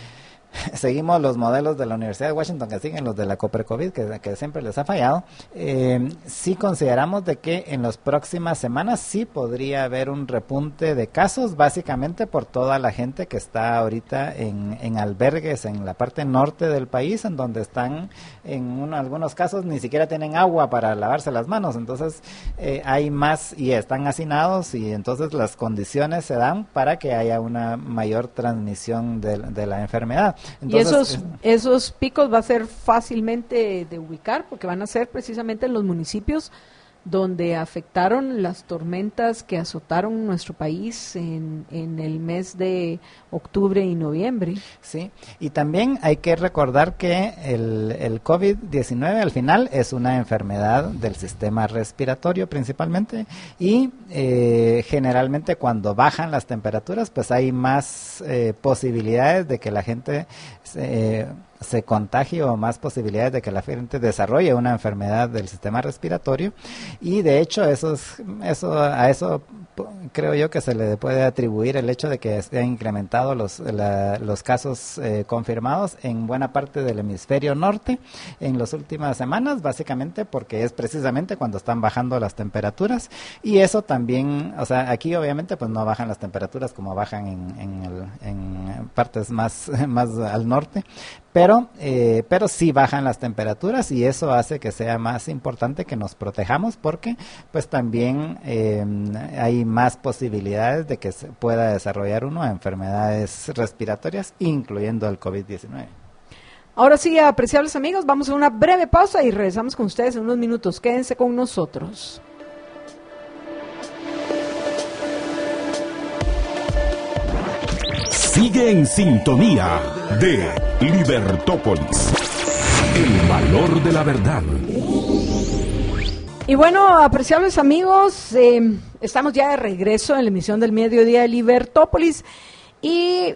seguimos los modelos de la Universidad de Washington, que siguen los de la Coprecovid, que, que siempre les ha fallado, eh, sí consideramos de que en las próximas semanas sí podría haber un repunte de casos, básicamente por toda la gente que está ahorita en, en albergues en la parte norte del país, en donde están, en uno, algunos casos ni siquiera tienen agua para lavarse las manos, entonces eh, hay más y están hacinados, y entonces las condiciones se dan para que haya una mayor transmisión de, de la enfermedad. Entonces, y esos, esos picos va a ser fácilmente de ubicar, porque van a ser precisamente en los municipios donde afectaron las tormentas que azotaron nuestro país en, en el mes de octubre y noviembre. Sí, y también hay que recordar que el, el COVID diecinueve al final es una enfermedad del sistema respiratorio principalmente, y eh, generalmente cuando bajan las temperaturas pues hay más eh, posibilidades de que la gente eh, se contagie o más posibilidades de que la gente desarrolle una enfermedad del sistema respiratorio, y de hecho eso es, eso a eso creo yo que se le puede atribuir el hecho de que se han incrementado los la, los casos eh, confirmados en buena parte del hemisferio norte en las últimas semanas, básicamente porque es precisamente cuando están bajando las temperaturas, y eso también, o sea, aquí obviamente pues no bajan las temperaturas como bajan en, en, el, en partes más, más al norte, pero eh, pero sí bajan las temperaturas, y eso hace que sea más importante que nos protejamos, porque pues también eh, hay más posibilidades de que se pueda desarrollar uno enfermedades respiratorias, incluyendo el COVID diecinueve. Ahora sí, apreciables amigos, vamos a una breve pausa y regresamos con ustedes en unos minutos. Quédense con nosotros. Sigue en sintonía de Libertópolis, el valor de la verdad. Y bueno, apreciables amigos, eh, estamos ya de regreso en la emisión del mediodía de Libertópolis, y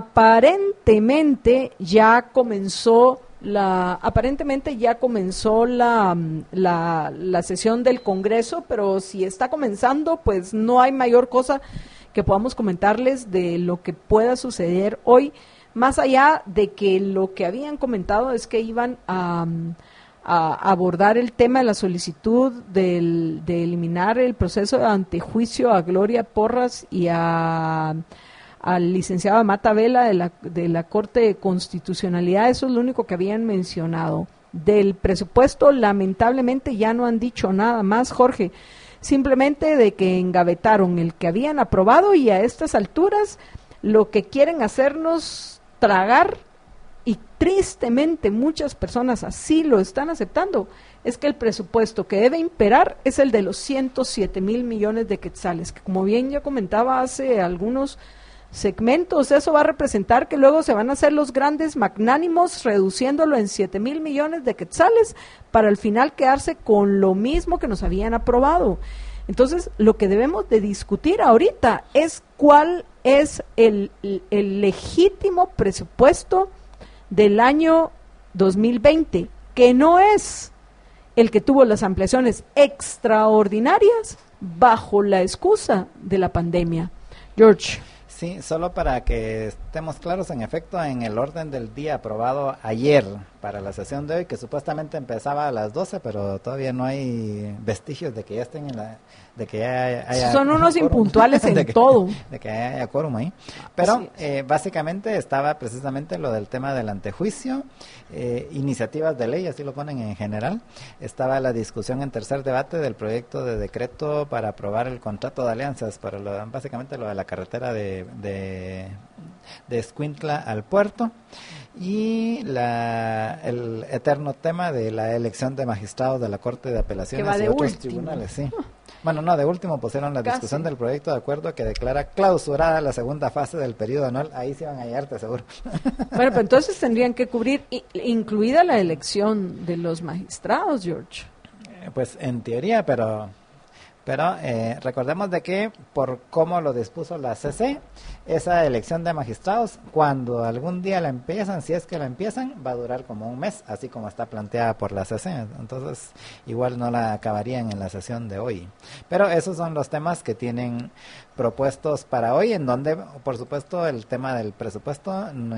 aparentemente ya comenzó la aparentemente ya comenzó la, la la sesión del Congreso, pero si está comenzando, pues no hay mayor cosa que podamos comentarles de lo que pueda suceder hoy, más allá de que lo que habían comentado es que iban a, a abordar el tema de la solicitud del, de eliminar el proceso de antejuicio a Gloria Porras y a al licenciado Amata Vela de la, de la Corte de Constitucionalidad. Eso es lo único que habían mencionado. Del presupuesto, lamentablemente, ya no han dicho nada más, Jorge. Simplemente de que engavetaron el que habían aprobado, y a estas alturas lo que quieren hacernos tragar, y tristemente muchas personas así lo están aceptando, es que el presupuesto que debe imperar es el de los ciento siete mil millones de quetzales, que como bien ya comentaba hace algunos segmentos, eso va a representar que luego se van a hacer los grandes magnánimos reduciéndolo en siete mil millones de quetzales para al final quedarse con lo mismo que nos habían aprobado. Entonces, lo que debemos de discutir ahorita es cuál es el, el legítimo presupuesto del año dos mil veinte, que no es el que tuvo las ampliaciones extraordinarias bajo la excusa de la pandemia. George. Sí, solo para que estemos claros, en efecto, en el orden del día aprobado ayer para la sesión de hoy, que supuestamente empezaba a las doce, pero todavía no hay vestigios de que ya estén en la, de que ya haya, son unos quórum, impuntuales en de que, todo, de que haya quórum ahí, pero eh, básicamente estaba precisamente lo del tema del antejuicio, eh, iniciativas de ley, así lo ponen en general, estaba la discusión en tercer debate del proyecto de decreto para aprobar el contrato de alianzas, para lo, básicamente lo de la carretera de de, de Escuintla al puerto, y la, el eterno tema de la elección de magistrados de la Corte de Apelaciones y otros último. tribunales. Sí. Bueno, no, de último pusieron la Casi. discusión del proyecto de acuerdo que declara clausurada la segunda fase del periodo anual. Ahí sí van a hallarte, seguro. Bueno, pero entonces tendrían que cubrir, incluida la elección de los magistrados, George. Eh, pues en teoría, pero... Pero eh, recordemos de que por cómo lo dispuso la C C, esa elección de magistrados, cuando algún día la empiezan, si es que la empiezan, va a durar como un mes, así como está planteada por la C C. Entonces, igual no la acabarían en la sesión de hoy. Pero esos son los temas que tienen propuestos para hoy, en donde, por supuesto, el tema del presupuesto no,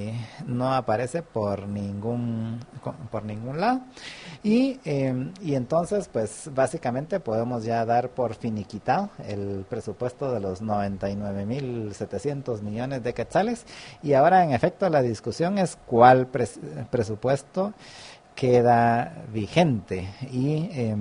no aparece por ningún por ningún lado. Y, eh, y entonces, pues, básicamente podemos ya dar por finiquitado el presupuesto de los noventa y nueve mil setecientos millones de quetzales, y ahora en efecto la discusión es cuál pres presupuesto queda vigente. Y eh,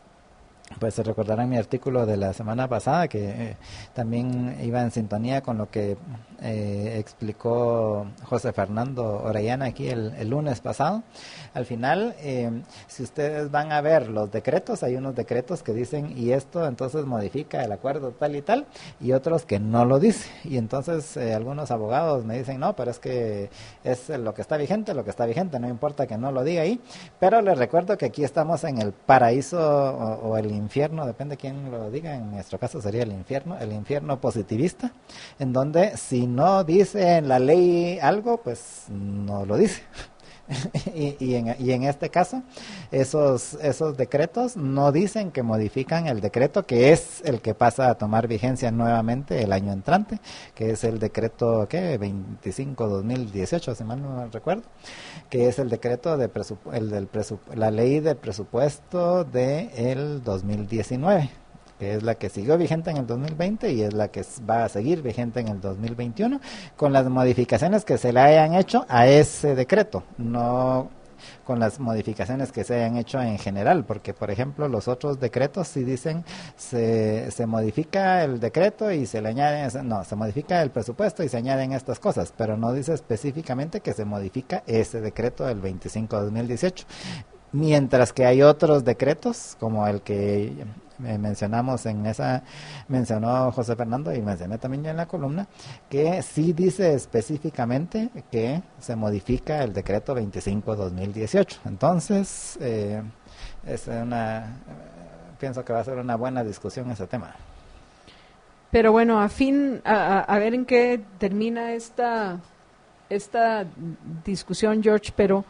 pues se recordarán mi artículo de la semana pasada, que eh, también iba en sintonía con lo que eh, explicó José Fernando Orellana aquí el, el lunes pasado. Al final, eh, si ustedes van a ver los decretos, hay unos decretos que dicen, y esto entonces modifica el acuerdo tal y tal, y otros que no lo dice. Y entonces eh, algunos abogados me dicen, no, pero es que es lo que está vigente, lo que está vigente, no importa que no lo diga ahí. Pero les recuerdo que aquí estamos en el paraíso o, o el infierno, depende de quién lo diga, en nuestro caso sería el infierno, el infierno positivista, en donde si no dice en la ley algo, pues no lo dice. y, y, en, y en este caso, esos, esos decretos no dicen que modifican el decreto, que es el que pasa a tomar vigencia nuevamente el año entrante, que es el decreto ¿qué? veinticinco dos mil dieciocho, si mal no recuerdo, que es el decreto de presupu- el del presupu- la ley de presupuesto del dos mil diecinueve, que es la que siguió vigente en el dos mil veinte y es la que va a seguir vigente en el dos mil veintiuno, con las modificaciones que se le hayan hecho a ese decreto, no con las modificaciones que se hayan hecho en general, porque por ejemplo los otros decretos sí dicen se, se modifica el decreto y se le añaden, no, se modifica el presupuesto y se añaden estas cosas, pero no dice específicamente que se modifica ese decreto del veinticinco de dos mil dieciocho. Mientras que hay otros decretos, como el que eh, mencionamos en esa, mencionó José Fernando y mencioné también yo en la columna, que sí dice específicamente que se modifica el decreto veinticinco de dos mil dieciocho. Entonces, eh, es una, eh, pienso que va a ser una buena discusión ese tema. Pero bueno, a fin, a, a ver en qué termina esta, esta discusión, George, pero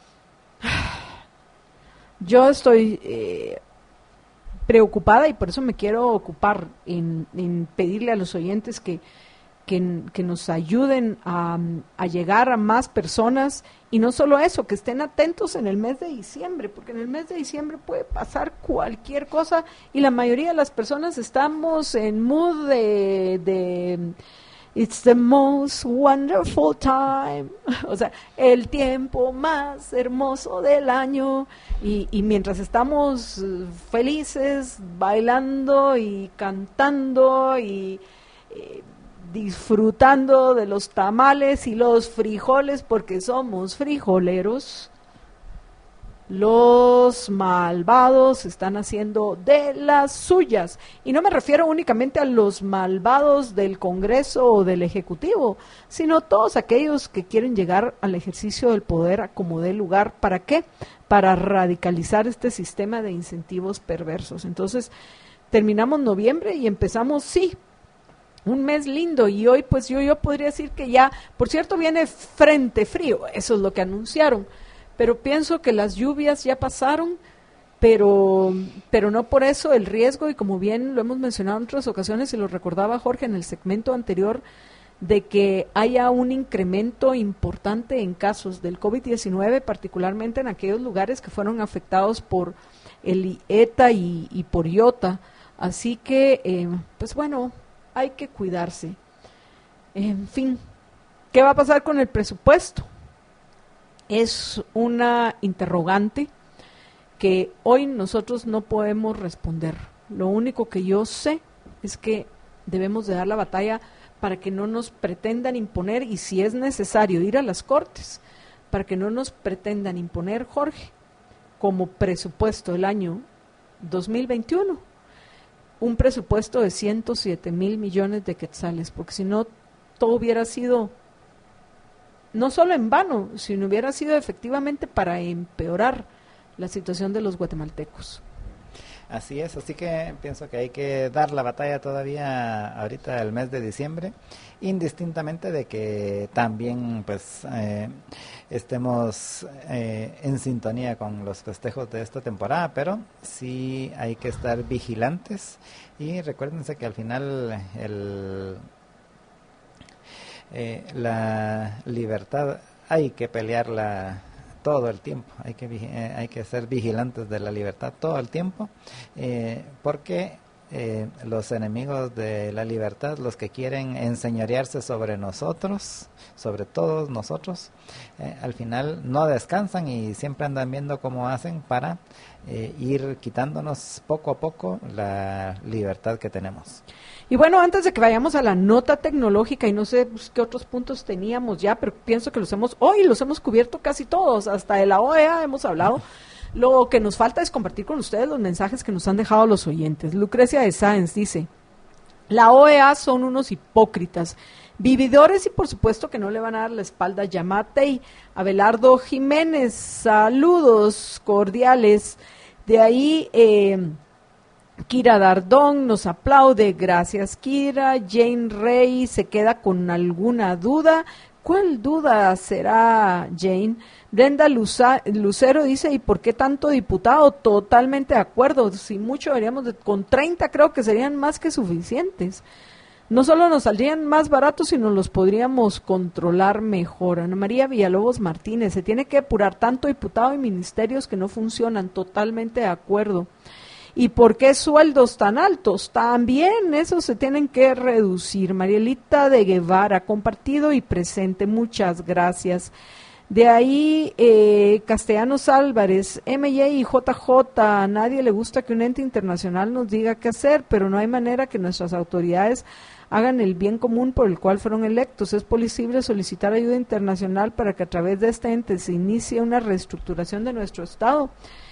yo estoy eh, preocupada y por eso me quiero ocupar en, en pedirle a los oyentes que, que, que nos ayuden a, a llegar a más personas y no solo eso, que estén atentos en el mes de diciembre, porque en el mes de diciembre puede pasar cualquier cosa y la mayoría de las personas estamos en mood de... de It's the most wonderful time, o sea, el tiempo más hermoso del año, y, y mientras estamos felices, bailando y cantando y eh, disfrutando de los tamales y los frijoles, porque somos frijoleros, los malvados están haciendo de las suyas. Y no me refiero únicamente a los malvados del Congreso o del Ejecutivo, sino todos aquellos que quieren llegar al ejercicio del poder a como dé lugar. ¿Para qué? Para radicalizar este sistema de incentivos perversos. Entonces, terminamos noviembre y empezamos, sí, un mes lindo, y hoy pues yo, yo podría decir que ya, por cierto, viene frente frío, eso es lo que anunciaron. Pero pienso que las lluvias ya pasaron, pero, pero no por eso el riesgo, y como bien lo hemos mencionado en otras ocasiones, y lo recordaba Jorge en el segmento anterior, de que haya un incremento importante en casos del COVID diecinueve, particularmente en aquellos lugares que fueron afectados por el ETA y, y por IOTA. Así que, eh, pues bueno, hay que cuidarse. En fin, ¿qué va a pasar con el presupuesto? Es una interrogante que hoy nosotros no podemos responder. Lo único que yo sé es que debemos de dar la batalla para que no nos pretendan imponer, y si es necesario ir a las Cortes, para que no nos pretendan imponer, Jorge, como presupuesto del año dos mil veintiuno, un presupuesto de ciento siete mil millones de quetzales, porque si no, todo hubiera sido no solo en vano, sino hubiera sido efectivamente para empeorar la situación de los guatemaltecos. Así es, así que pienso que hay que dar la batalla todavía ahorita el mes de diciembre, indistintamente de que también pues eh, estemos eh, en sintonía con los festejos de esta temporada, pero sí hay que estar vigilantes y recuérdense que al final el Eh, la libertad hay que pelearla todo el tiempo, hay que eh, hay que ser vigilantes de la libertad todo el tiempo, eh, porque eh, los enemigos de la libertad, los que quieren enseñorearse sobre nosotros, sobre todos nosotros, eh, al final no descansan y siempre andan viendo cómo hacen para eh, ir quitándonos poco a poco la libertad que tenemos. Y bueno, antes de que vayamos a la nota tecnológica, y no sé pues, qué otros puntos teníamos ya, pero pienso que los hemos, hoy los hemos cubierto casi todos, hasta de la O E A hemos hablado. Lo que nos falta es compartir con ustedes los mensajes que nos han dejado los oyentes. Lucrecia de Sáenz dice: la O E A son unos hipócritas, vividores, y por supuesto que no le van a dar la espalda a Yamatei. Abelardo Jiménez, saludos cordiales. De ahí... Eh, Kira Dardón nos aplaude, gracias Kira. Jane Rey se queda con alguna duda. ¿Cuál duda será, Jane? Brenda Luza, Lucero dice, ¿y por qué tanto diputado? Totalmente de acuerdo, si mucho deberíamos, de, con treinta creo que serían más que suficientes. No solo nos saldrían más baratos, sino los podríamos controlar mejor. Ana María Villalobos Martínez, se tiene que depurar tanto diputado y ministerios que no funcionan, totalmente de acuerdo. ¿Y por qué sueldos tan altos? También esos se tienen que reducir. Marielita de Guevara, compartido y presente, muchas gracias. De ahí, eh, Castellanos Álvarez, M J y J J, a nadie le gusta que un ente internacional nos diga qué hacer, pero no hay manera que nuestras autoridades hagan el bien común por el cual fueron electos. Es posible solicitar ayuda internacional para que a través de este ente se inicie una reestructuración de nuestro Estado.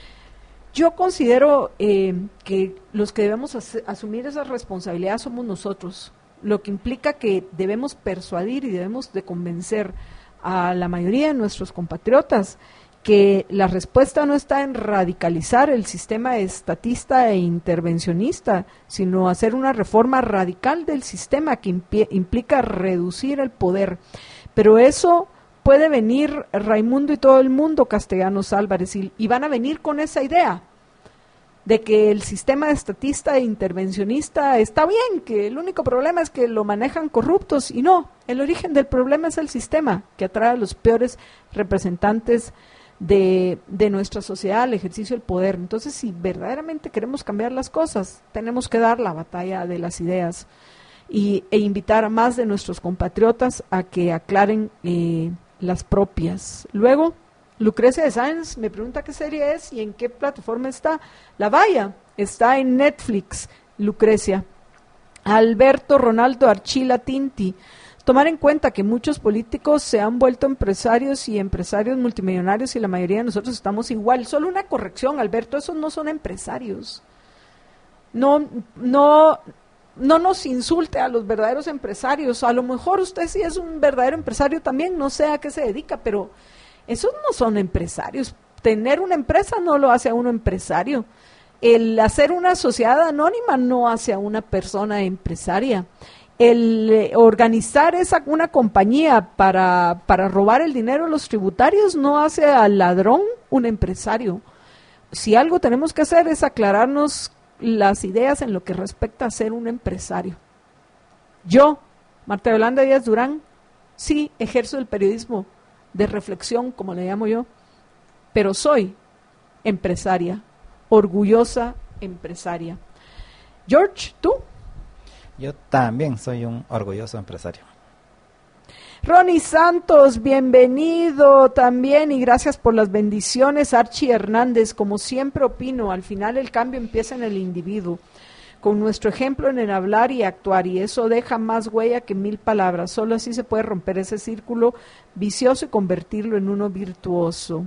Yo considero eh, que los que debemos as- asumir esa responsabilidad somos nosotros, lo que implica que debemos persuadir y debemos de convencer a la mayoría de nuestros compatriotas que la respuesta no está en radicalizar el sistema estatista e intervencionista, sino hacer una reforma radical del sistema que impie- implica reducir el poder. Pero eso puede venir Raimundo y todo el mundo, Castellanos Álvarez, y, y van a venir con esa idea de que el sistema estatista e intervencionista está bien, que el único problema es que lo manejan corruptos, y no, el origen del problema es el sistema que atrae a los peores representantes de, de nuestra sociedad al ejercicio del poder. Entonces, si verdaderamente queremos cambiar las cosas, tenemos que dar la batalla de las ideas y, e invitar a más de nuestros compatriotas a que aclaren eh, las propias. Luego, Lucrecia de Sáenz me pregunta qué serie es y en qué plataforma está. La Valla está en Netflix, Lucrecia. Alberto Ronaldo Archila Tinti, tomar en cuenta que muchos políticos se han vuelto empresarios y empresarios multimillonarios y la mayoría de nosotros estamos igual. Solo una corrección, Alberto, esos no son empresarios. No, no, no nos insulte a los verdaderos empresarios. A lo mejor usted sí es un verdadero empresario también, no sé a qué se dedica, pero esos no son empresarios. Tener una empresa no lo hace a uno empresario. El hacer una sociedad anónima no hace a una persona empresaria. El eh, organizar esa una compañía para, para robar el dinero de los tributarios no hace al ladrón un empresario. Si algo tenemos que hacer es aclararnos las ideas en lo que respecta a ser un empresario. Yo, Marta Yolanda Díaz Durán, sí ejerzo el periodismo de reflexión, como le llamo yo, pero soy empresaria, orgullosa empresaria. George, ¿tú? Yo también soy un orgulloso empresario. Ronnie Santos, bienvenido también y gracias por las bendiciones. Archie Hernández, como siempre opino, al final el cambio empieza en el individuo, con nuestro ejemplo en el hablar y actuar, y eso deja más huella que mil palabras. Solo así se puede romper ese círculo vicioso y convertirlo en uno virtuoso.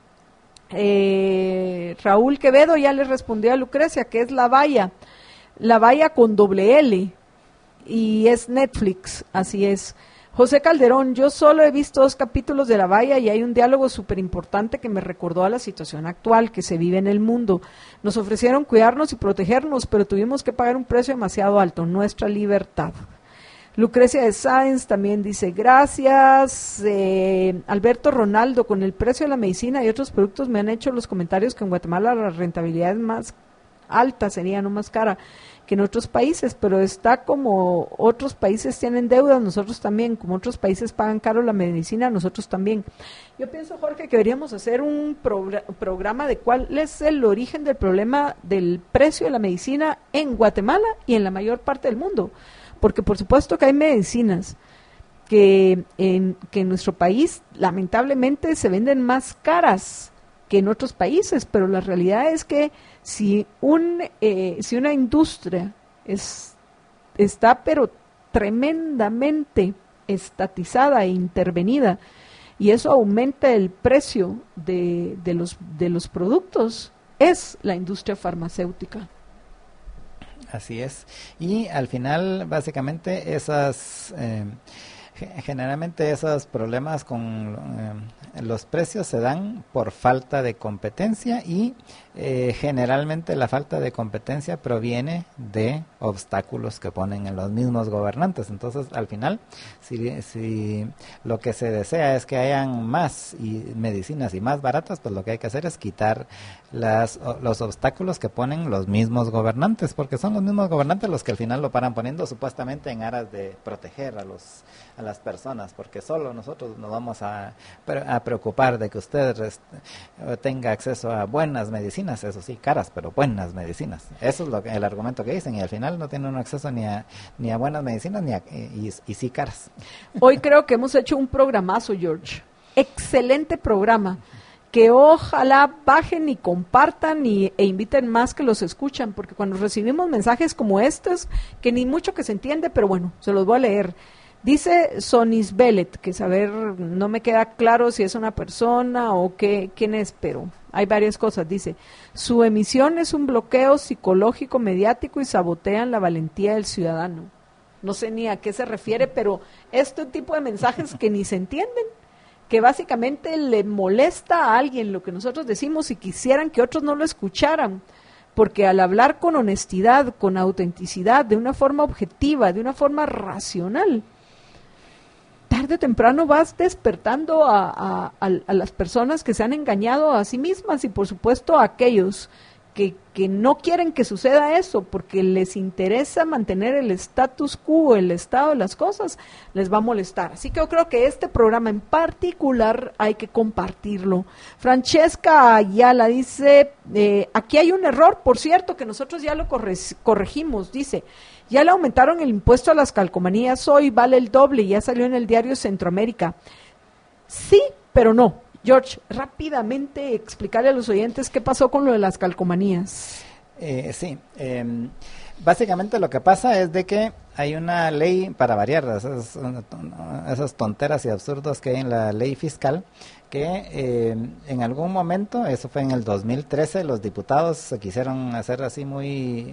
Eh, Raúl Quevedo ya le respondió a Lucrecia que es La Valla, La Valla con doble L, y es Netflix, así es. José Calderón, yo solo he visto dos capítulos de La Valla y hay un diálogo súper importante que me recordó a la situación actual que se vive en el mundo. Nos ofrecieron cuidarnos y protegernos, pero tuvimos que pagar un precio demasiado alto, nuestra libertad. Lucrecia de Sáenz también dice, gracias. Eh, Alberto Ronaldo, con el precio de la medicina y otros productos me han hecho los comentarios que en Guatemala la rentabilidad es más alta, sería no más cara que en otros países, pero está como otros países tienen deudas, nosotros también, como otros países pagan caro la medicina, nosotros también. Yo pienso, Jorge, que deberíamos hacer un progr- programa de cuál es el origen del problema del precio de la medicina en Guatemala y en la mayor parte del mundo, porque por supuesto que hay medicinas que en, que en nuestro país lamentablemente se venden más caras que en otros países, pero la realidad es que si un eh, si una industria es está pero tremendamente estatizada e intervenida y eso aumenta el precio de, de los de los productos, es la industria farmacéutica. Así es. Y al final, básicamente, esas eh, Generalmente esos problemas con eh, los precios se dan por falta de competencia y eh, generalmente la falta de competencia proviene de obstáculos que ponen en los mismos gobernantes. Entonces, al final, si, si lo que se desea es que hayan más y medicinas y más baratas, pues lo que hay que hacer es quitar las, los obstáculos que ponen los mismos gobernantes, porque son los mismos gobernantes los que al final lo paran poniendo supuestamente en aras de proteger a los a las personas, porque solo nosotros nos vamos a, a preocupar de que usted rest, tenga acceso a buenas medicinas, eso sí, caras, pero buenas medicinas. Eso es lo que, el argumento que dicen, y al final no tienen acceso ni a ni a buenas medicinas ni a, y, y sí caras. Hoy creo que hemos hecho un programazo, George. Excelente programa. Que ojalá bajen y compartan y, e inviten más que los escuchan, porque cuando recibimos mensajes como estos, que ni mucho que se entiende, pero bueno, se los voy a leer. Dice Sonis Bellet, que saber, no me queda claro si es una persona o qué, quién es, pero hay varias cosas. Dice, su emisión es un bloqueo psicológico mediático y sabotean la valentía del ciudadano. No sé ni a qué se refiere, pero este tipo de mensajes que ni se entienden, que básicamente le molesta a alguien lo que nosotros decimos y quisieran que otros no lo escucharan, porque al hablar con honestidad, con autenticidad, de una forma objetiva, de una forma racional, tarde o temprano vas despertando a, a, a, a las personas que se han engañado a sí mismas y por supuesto a aquellos que, que no quieren que suceda eso porque les interesa mantener el status quo, el estado de las cosas, les va a molestar. Así que yo creo que este programa en particular hay que compartirlo. Francesca Ayala dice, eh, aquí hay un error, por cierto, que nosotros ya lo corre, corregimos, dice, ya le aumentaron el impuesto a las calcomanías, hoy vale el doble, ya salió en el diario Centroamérica. Sí, pero no. George, rápidamente explicarle a los oyentes qué pasó con lo de las calcomanías. Eh, sí, eh, básicamente lo que pasa es de que hay una ley, para variar esas, esas tonteras y absurdos que hay en la ley fiscal, que eh, en algún momento, eso fue en el dos mil trece, los diputados se quisieron hacer así muy,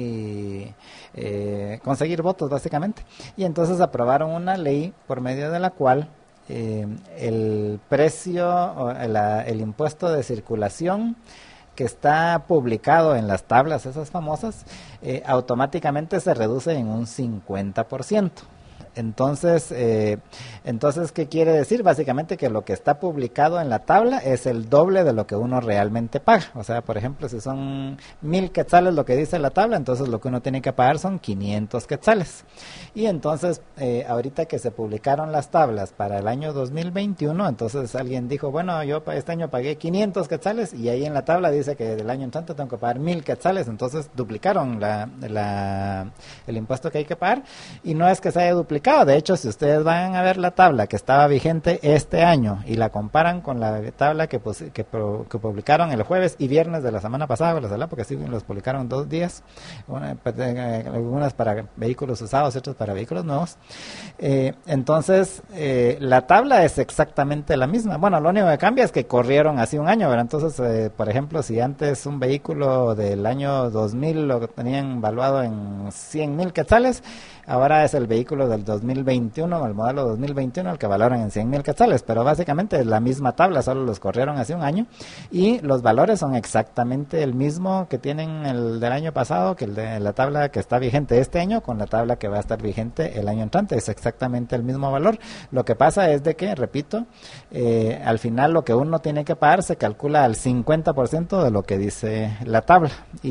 muy, eh, conseguir votos básicamente, y entonces aprobaron una ley por medio de la cual eh, el precio, o el, el impuesto de circulación que está publicado en las tablas esas famosas, eh, automáticamente se reduce en un cincuenta por ciento. Entonces, eh, entonces, ¿qué quiere decir? Básicamente que lo que está publicado en la tabla es el doble de lo que uno realmente paga. O sea, por ejemplo, si son mil quetzales lo que dice la tabla, entonces lo que uno tiene que pagar son quinientos quetzales. Y entonces, eh, ahorita que se publicaron las tablas para el año dos mil veintiuno, entonces alguien dijo, bueno, yo este año pagué quinientos quetzales y ahí en la tabla dice que del año entrante tengo que pagar mil quetzales. Entonces, duplicaron la, la, el impuesto que hay que pagar y no es que se haya duplicado. De hecho, si ustedes van a ver la tabla que estaba vigente este año y la comparan con la tabla que, pues, que, pro, que publicaron el jueves y viernes de la semana pasada, porque sí los publicaron dos días, una, algunas para vehículos usados y otras para vehículos nuevos, eh, entonces eh, la tabla es exactamente la misma. Bueno, lo único que cambia es que corrieron así un año, ¿verdad? Entonces, eh, por ejemplo, si antes un vehículo del año dos mil lo tenían valuado en cien mil quetzales, ahora es el vehículo del dos mil veintiuno, el modelo dos mil veintiuno, el que valoran en cien mil quetzales, pero básicamente es la misma tabla, solo los corrieron hace un año y los valores son exactamente el mismo que tienen el del año pasado, que el de la tabla que está vigente este año con la tabla que va a estar vigente el año entrante, es exactamente el mismo valor. Lo que pasa es de que, repito, eh, al final lo que uno tiene que pagar se calcula al cincuenta por ciento de lo que dice la tabla y,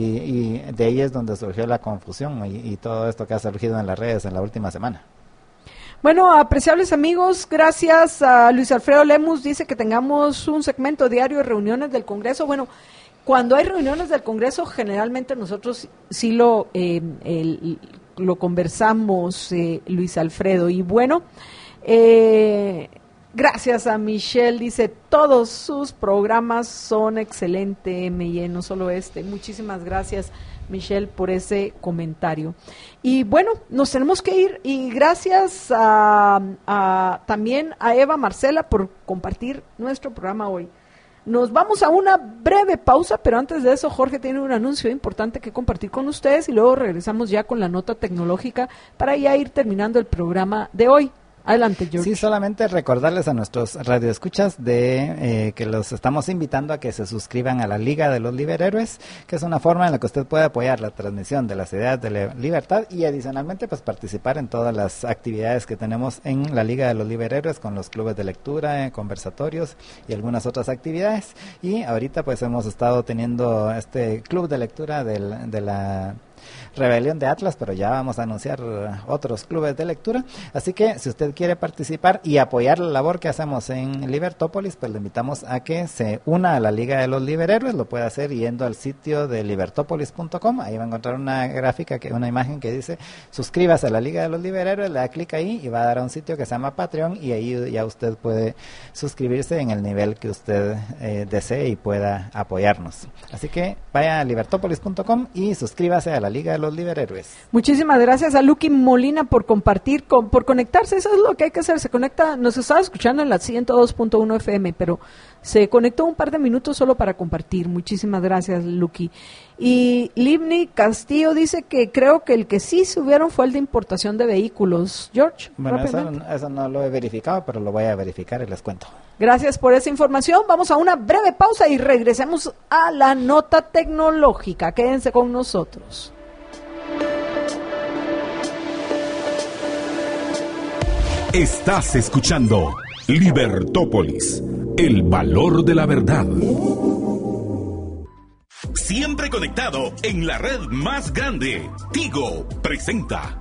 y de ahí es donde surgió la confusión y, y todo esto que ha surgido en las redes en la última semana. Bueno, apreciables amigos, gracias a Luis Alfredo Lemus, dice que tengamos un segmento diario de reuniones del Congreso. Bueno, cuando hay reuniones del Congreso, generalmente nosotros sí lo, eh, el, lo conversamos, eh, Luis Alfredo, y bueno, eh, gracias a Michelle, dice, todos sus programas son excelentes, M I E, no solo este, muchísimas gracias Michelle por ese comentario. Y bueno, nos tenemos que ir y gracias a, a también a Eva Marcela por compartir nuestro programa hoy. Nos vamos a una breve pausa, pero antes de eso Jorge tiene un anuncio importante que compartir con ustedes y luego regresamos ya con la nota tecnológica para ya ir terminando el programa de hoy. Adelante, George. Sí, solamente recordarles a nuestros radioescuchas de eh, que los estamos invitando a que se suscriban a la Liga de los Liberhéroes, que es una forma en la que usted puede apoyar la transmisión de las ideas de la libertad y adicionalmente pues participar en todas las actividades que tenemos en la Liga de los Liberhéroes con los clubes de lectura, eh, conversatorios y algunas otras actividades. Y ahorita pues hemos estado teniendo este club de lectura del, de la Rebelión de Atlas, pero ya vamos a anunciar otros clubes de lectura, así que si usted quiere participar y apoyar la labor que hacemos en Libertópolis, pues le invitamos a que se una a la Liga de los Liberhéroes. Lo puede hacer yendo al sitio de libertópolis punto com, ahí va a encontrar una gráfica, que una imagen que dice suscríbase a la Liga de los Liberhéroes, le da clic ahí y va a dar a un sitio que se llama Patreon, y ahí ya usted puede suscribirse en el nivel que usted eh, desee y pueda apoyarnos. Así que vaya a libertópolis punto com y suscríbase a la Liga de los Liberhéroes. Muchísimas gracias a Lucky Molina por compartir, con, por conectarse. Eso es lo que hay que hacer. Se conecta, nos estaba escuchando en la ciento dos punto uno F M, pero se conectó un par de minutos solo para compartir. Muchísimas gracias, Lucky. Y Livni Castillo dice que creo que el que sí subieron fue el de importación de vehículos. George, bueno, eso, eso no lo he verificado, pero lo voy a verificar y les cuento. Gracias por esa información. Vamos a una breve pausa y regresemos a la nota tecnológica. Quédense con nosotros. Estás escuchando Libertópolis, el valor de la verdad. Siempre conectado en la red más grande. Tigo presenta.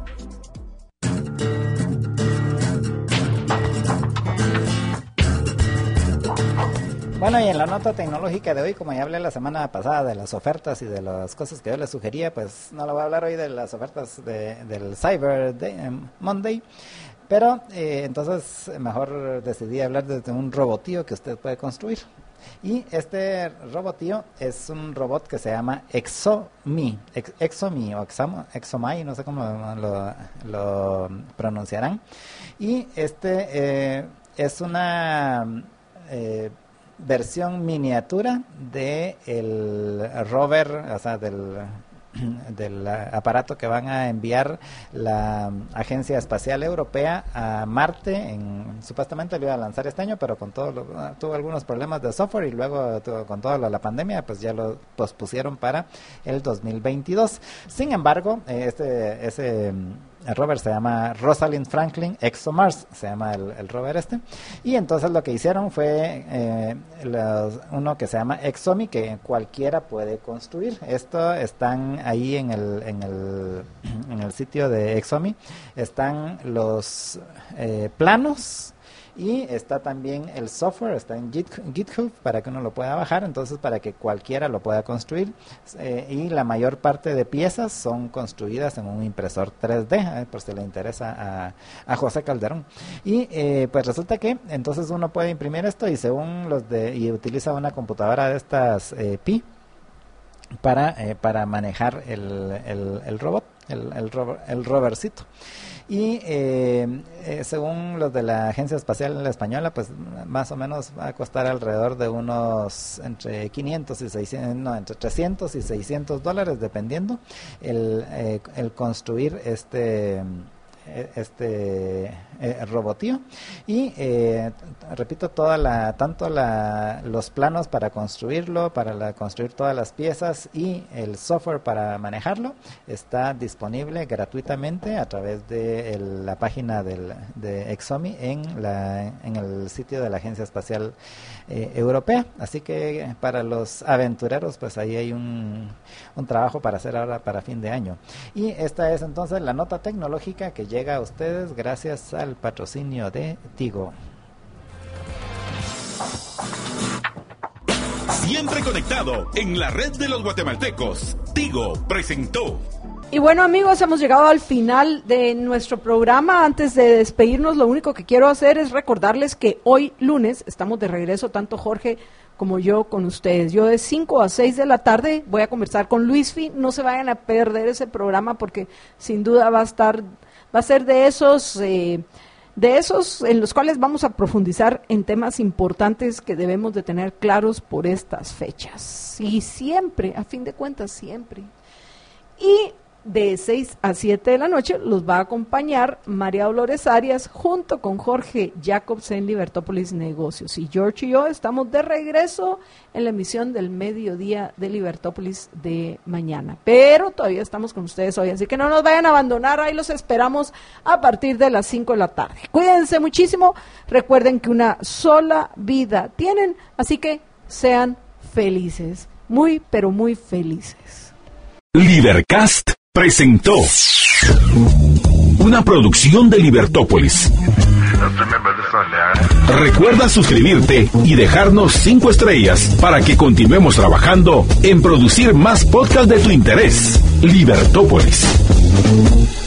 Bueno, y en la nota tecnológica de hoy, como ya hablé la semana pasada de las ofertas y de las cosas que yo les sugería, pues no lo voy a hablar hoy de las ofertas de, del Cyber Day, um, Monday, pero eh, entonces mejor decidí hablar de un robotío que usted puede construir. Y este robotío es un robot que se llama Exomi, Ex, Exomi o Examo, Exomai, no sé cómo lo, lo pronunciarán. Y este eh, es una eh, versión miniatura de el rover, o sea, del del aparato que van a enviar la Agencia Espacial Europea a Marte. En, supuestamente lo iba a lanzar este año, pero con todo lo, tuvo algunos problemas de software y luego tuvo, con toda la, la pandemia, pues ya lo pospusieron para el dos mil veintidós. Sin embargo, este ese el rover se llama Rosalind Franklin ExoMars, se llama el, el rover este, y entonces lo que hicieron fue eh, los, uno que se llama Exomi, que cualquiera puede construir. Esto están ahí en el en el en el sitio de Exomi, están los eh, planos. Y está también el software, está en Git, GitHub para que uno lo pueda bajar, entonces para que cualquiera lo pueda construir. Eh, y la mayor parte de piezas son construidas en un impresor tres D, eh, por si le interesa a, a José Calderón. Y eh, pues resulta que entonces uno puede imprimir esto y según los de y utiliza una computadora de estas eh, Pi para eh, para manejar el, el, el robot, el, el, rover, el rovercito. Y eh, eh, según los de la Agencia Espacial Española, pues más o menos va a costar alrededor de unos entre quinientos y seiscientos, no, entre trescientos y seiscientos dólares, dependiendo el, eh, el construir este este eh, robotío. Y eh, repito, toda la tanto la los planos para construirlo, para la, construir todas las piezas y el software para manejarlo está disponible gratuitamente a través de el, la página del, de Exomi en la en el sitio de la Agencia Espacial eh, Europea. Así que para los aventureros, pues ahí hay un, un trabajo para hacer ahora para fin de año. Y esta es entonces la nota tecnológica que llega a ustedes gracias al patrocinio de Tigo. Siempre conectado en la red de los guatemaltecos. Tigo presentó. Y bueno, amigos, hemos llegado al final de nuestro programa. Antes de despedirnos, lo único que quiero hacer es recordarles que hoy lunes estamos de regreso, tanto Jorge como yo, con ustedes. Yo de cinco a seis de la tarde voy a conversar con Luisfi. No se vayan a perder ese programa porque sin duda va a estar, va a ser de esos, eh, de esos en los cuales vamos a profundizar en temas importantes que debemos de tener claros por estas fechas. Y siempre, a fin de cuentas, siempre. Y de seis a siete de la noche los va a acompañar María Dolores Arias junto con Jorge Jacobs en Libertópolis Negocios. Y George y yo estamos de regreso en la emisión del mediodía de Libertópolis de mañana. Pero todavía estamos con ustedes hoy, así que no nos vayan a abandonar, ahí los esperamos a partir de las cinco de la tarde. Cuídense muchísimo, recuerden que una sola vida tienen, así que sean felices, muy pero muy felices. Libercast presentó una producción de Libertópolis. Recuerda suscribirte y dejarnos cinco estrellas para que continuemos trabajando en producir más podcasts de tu interés. Libertópolis.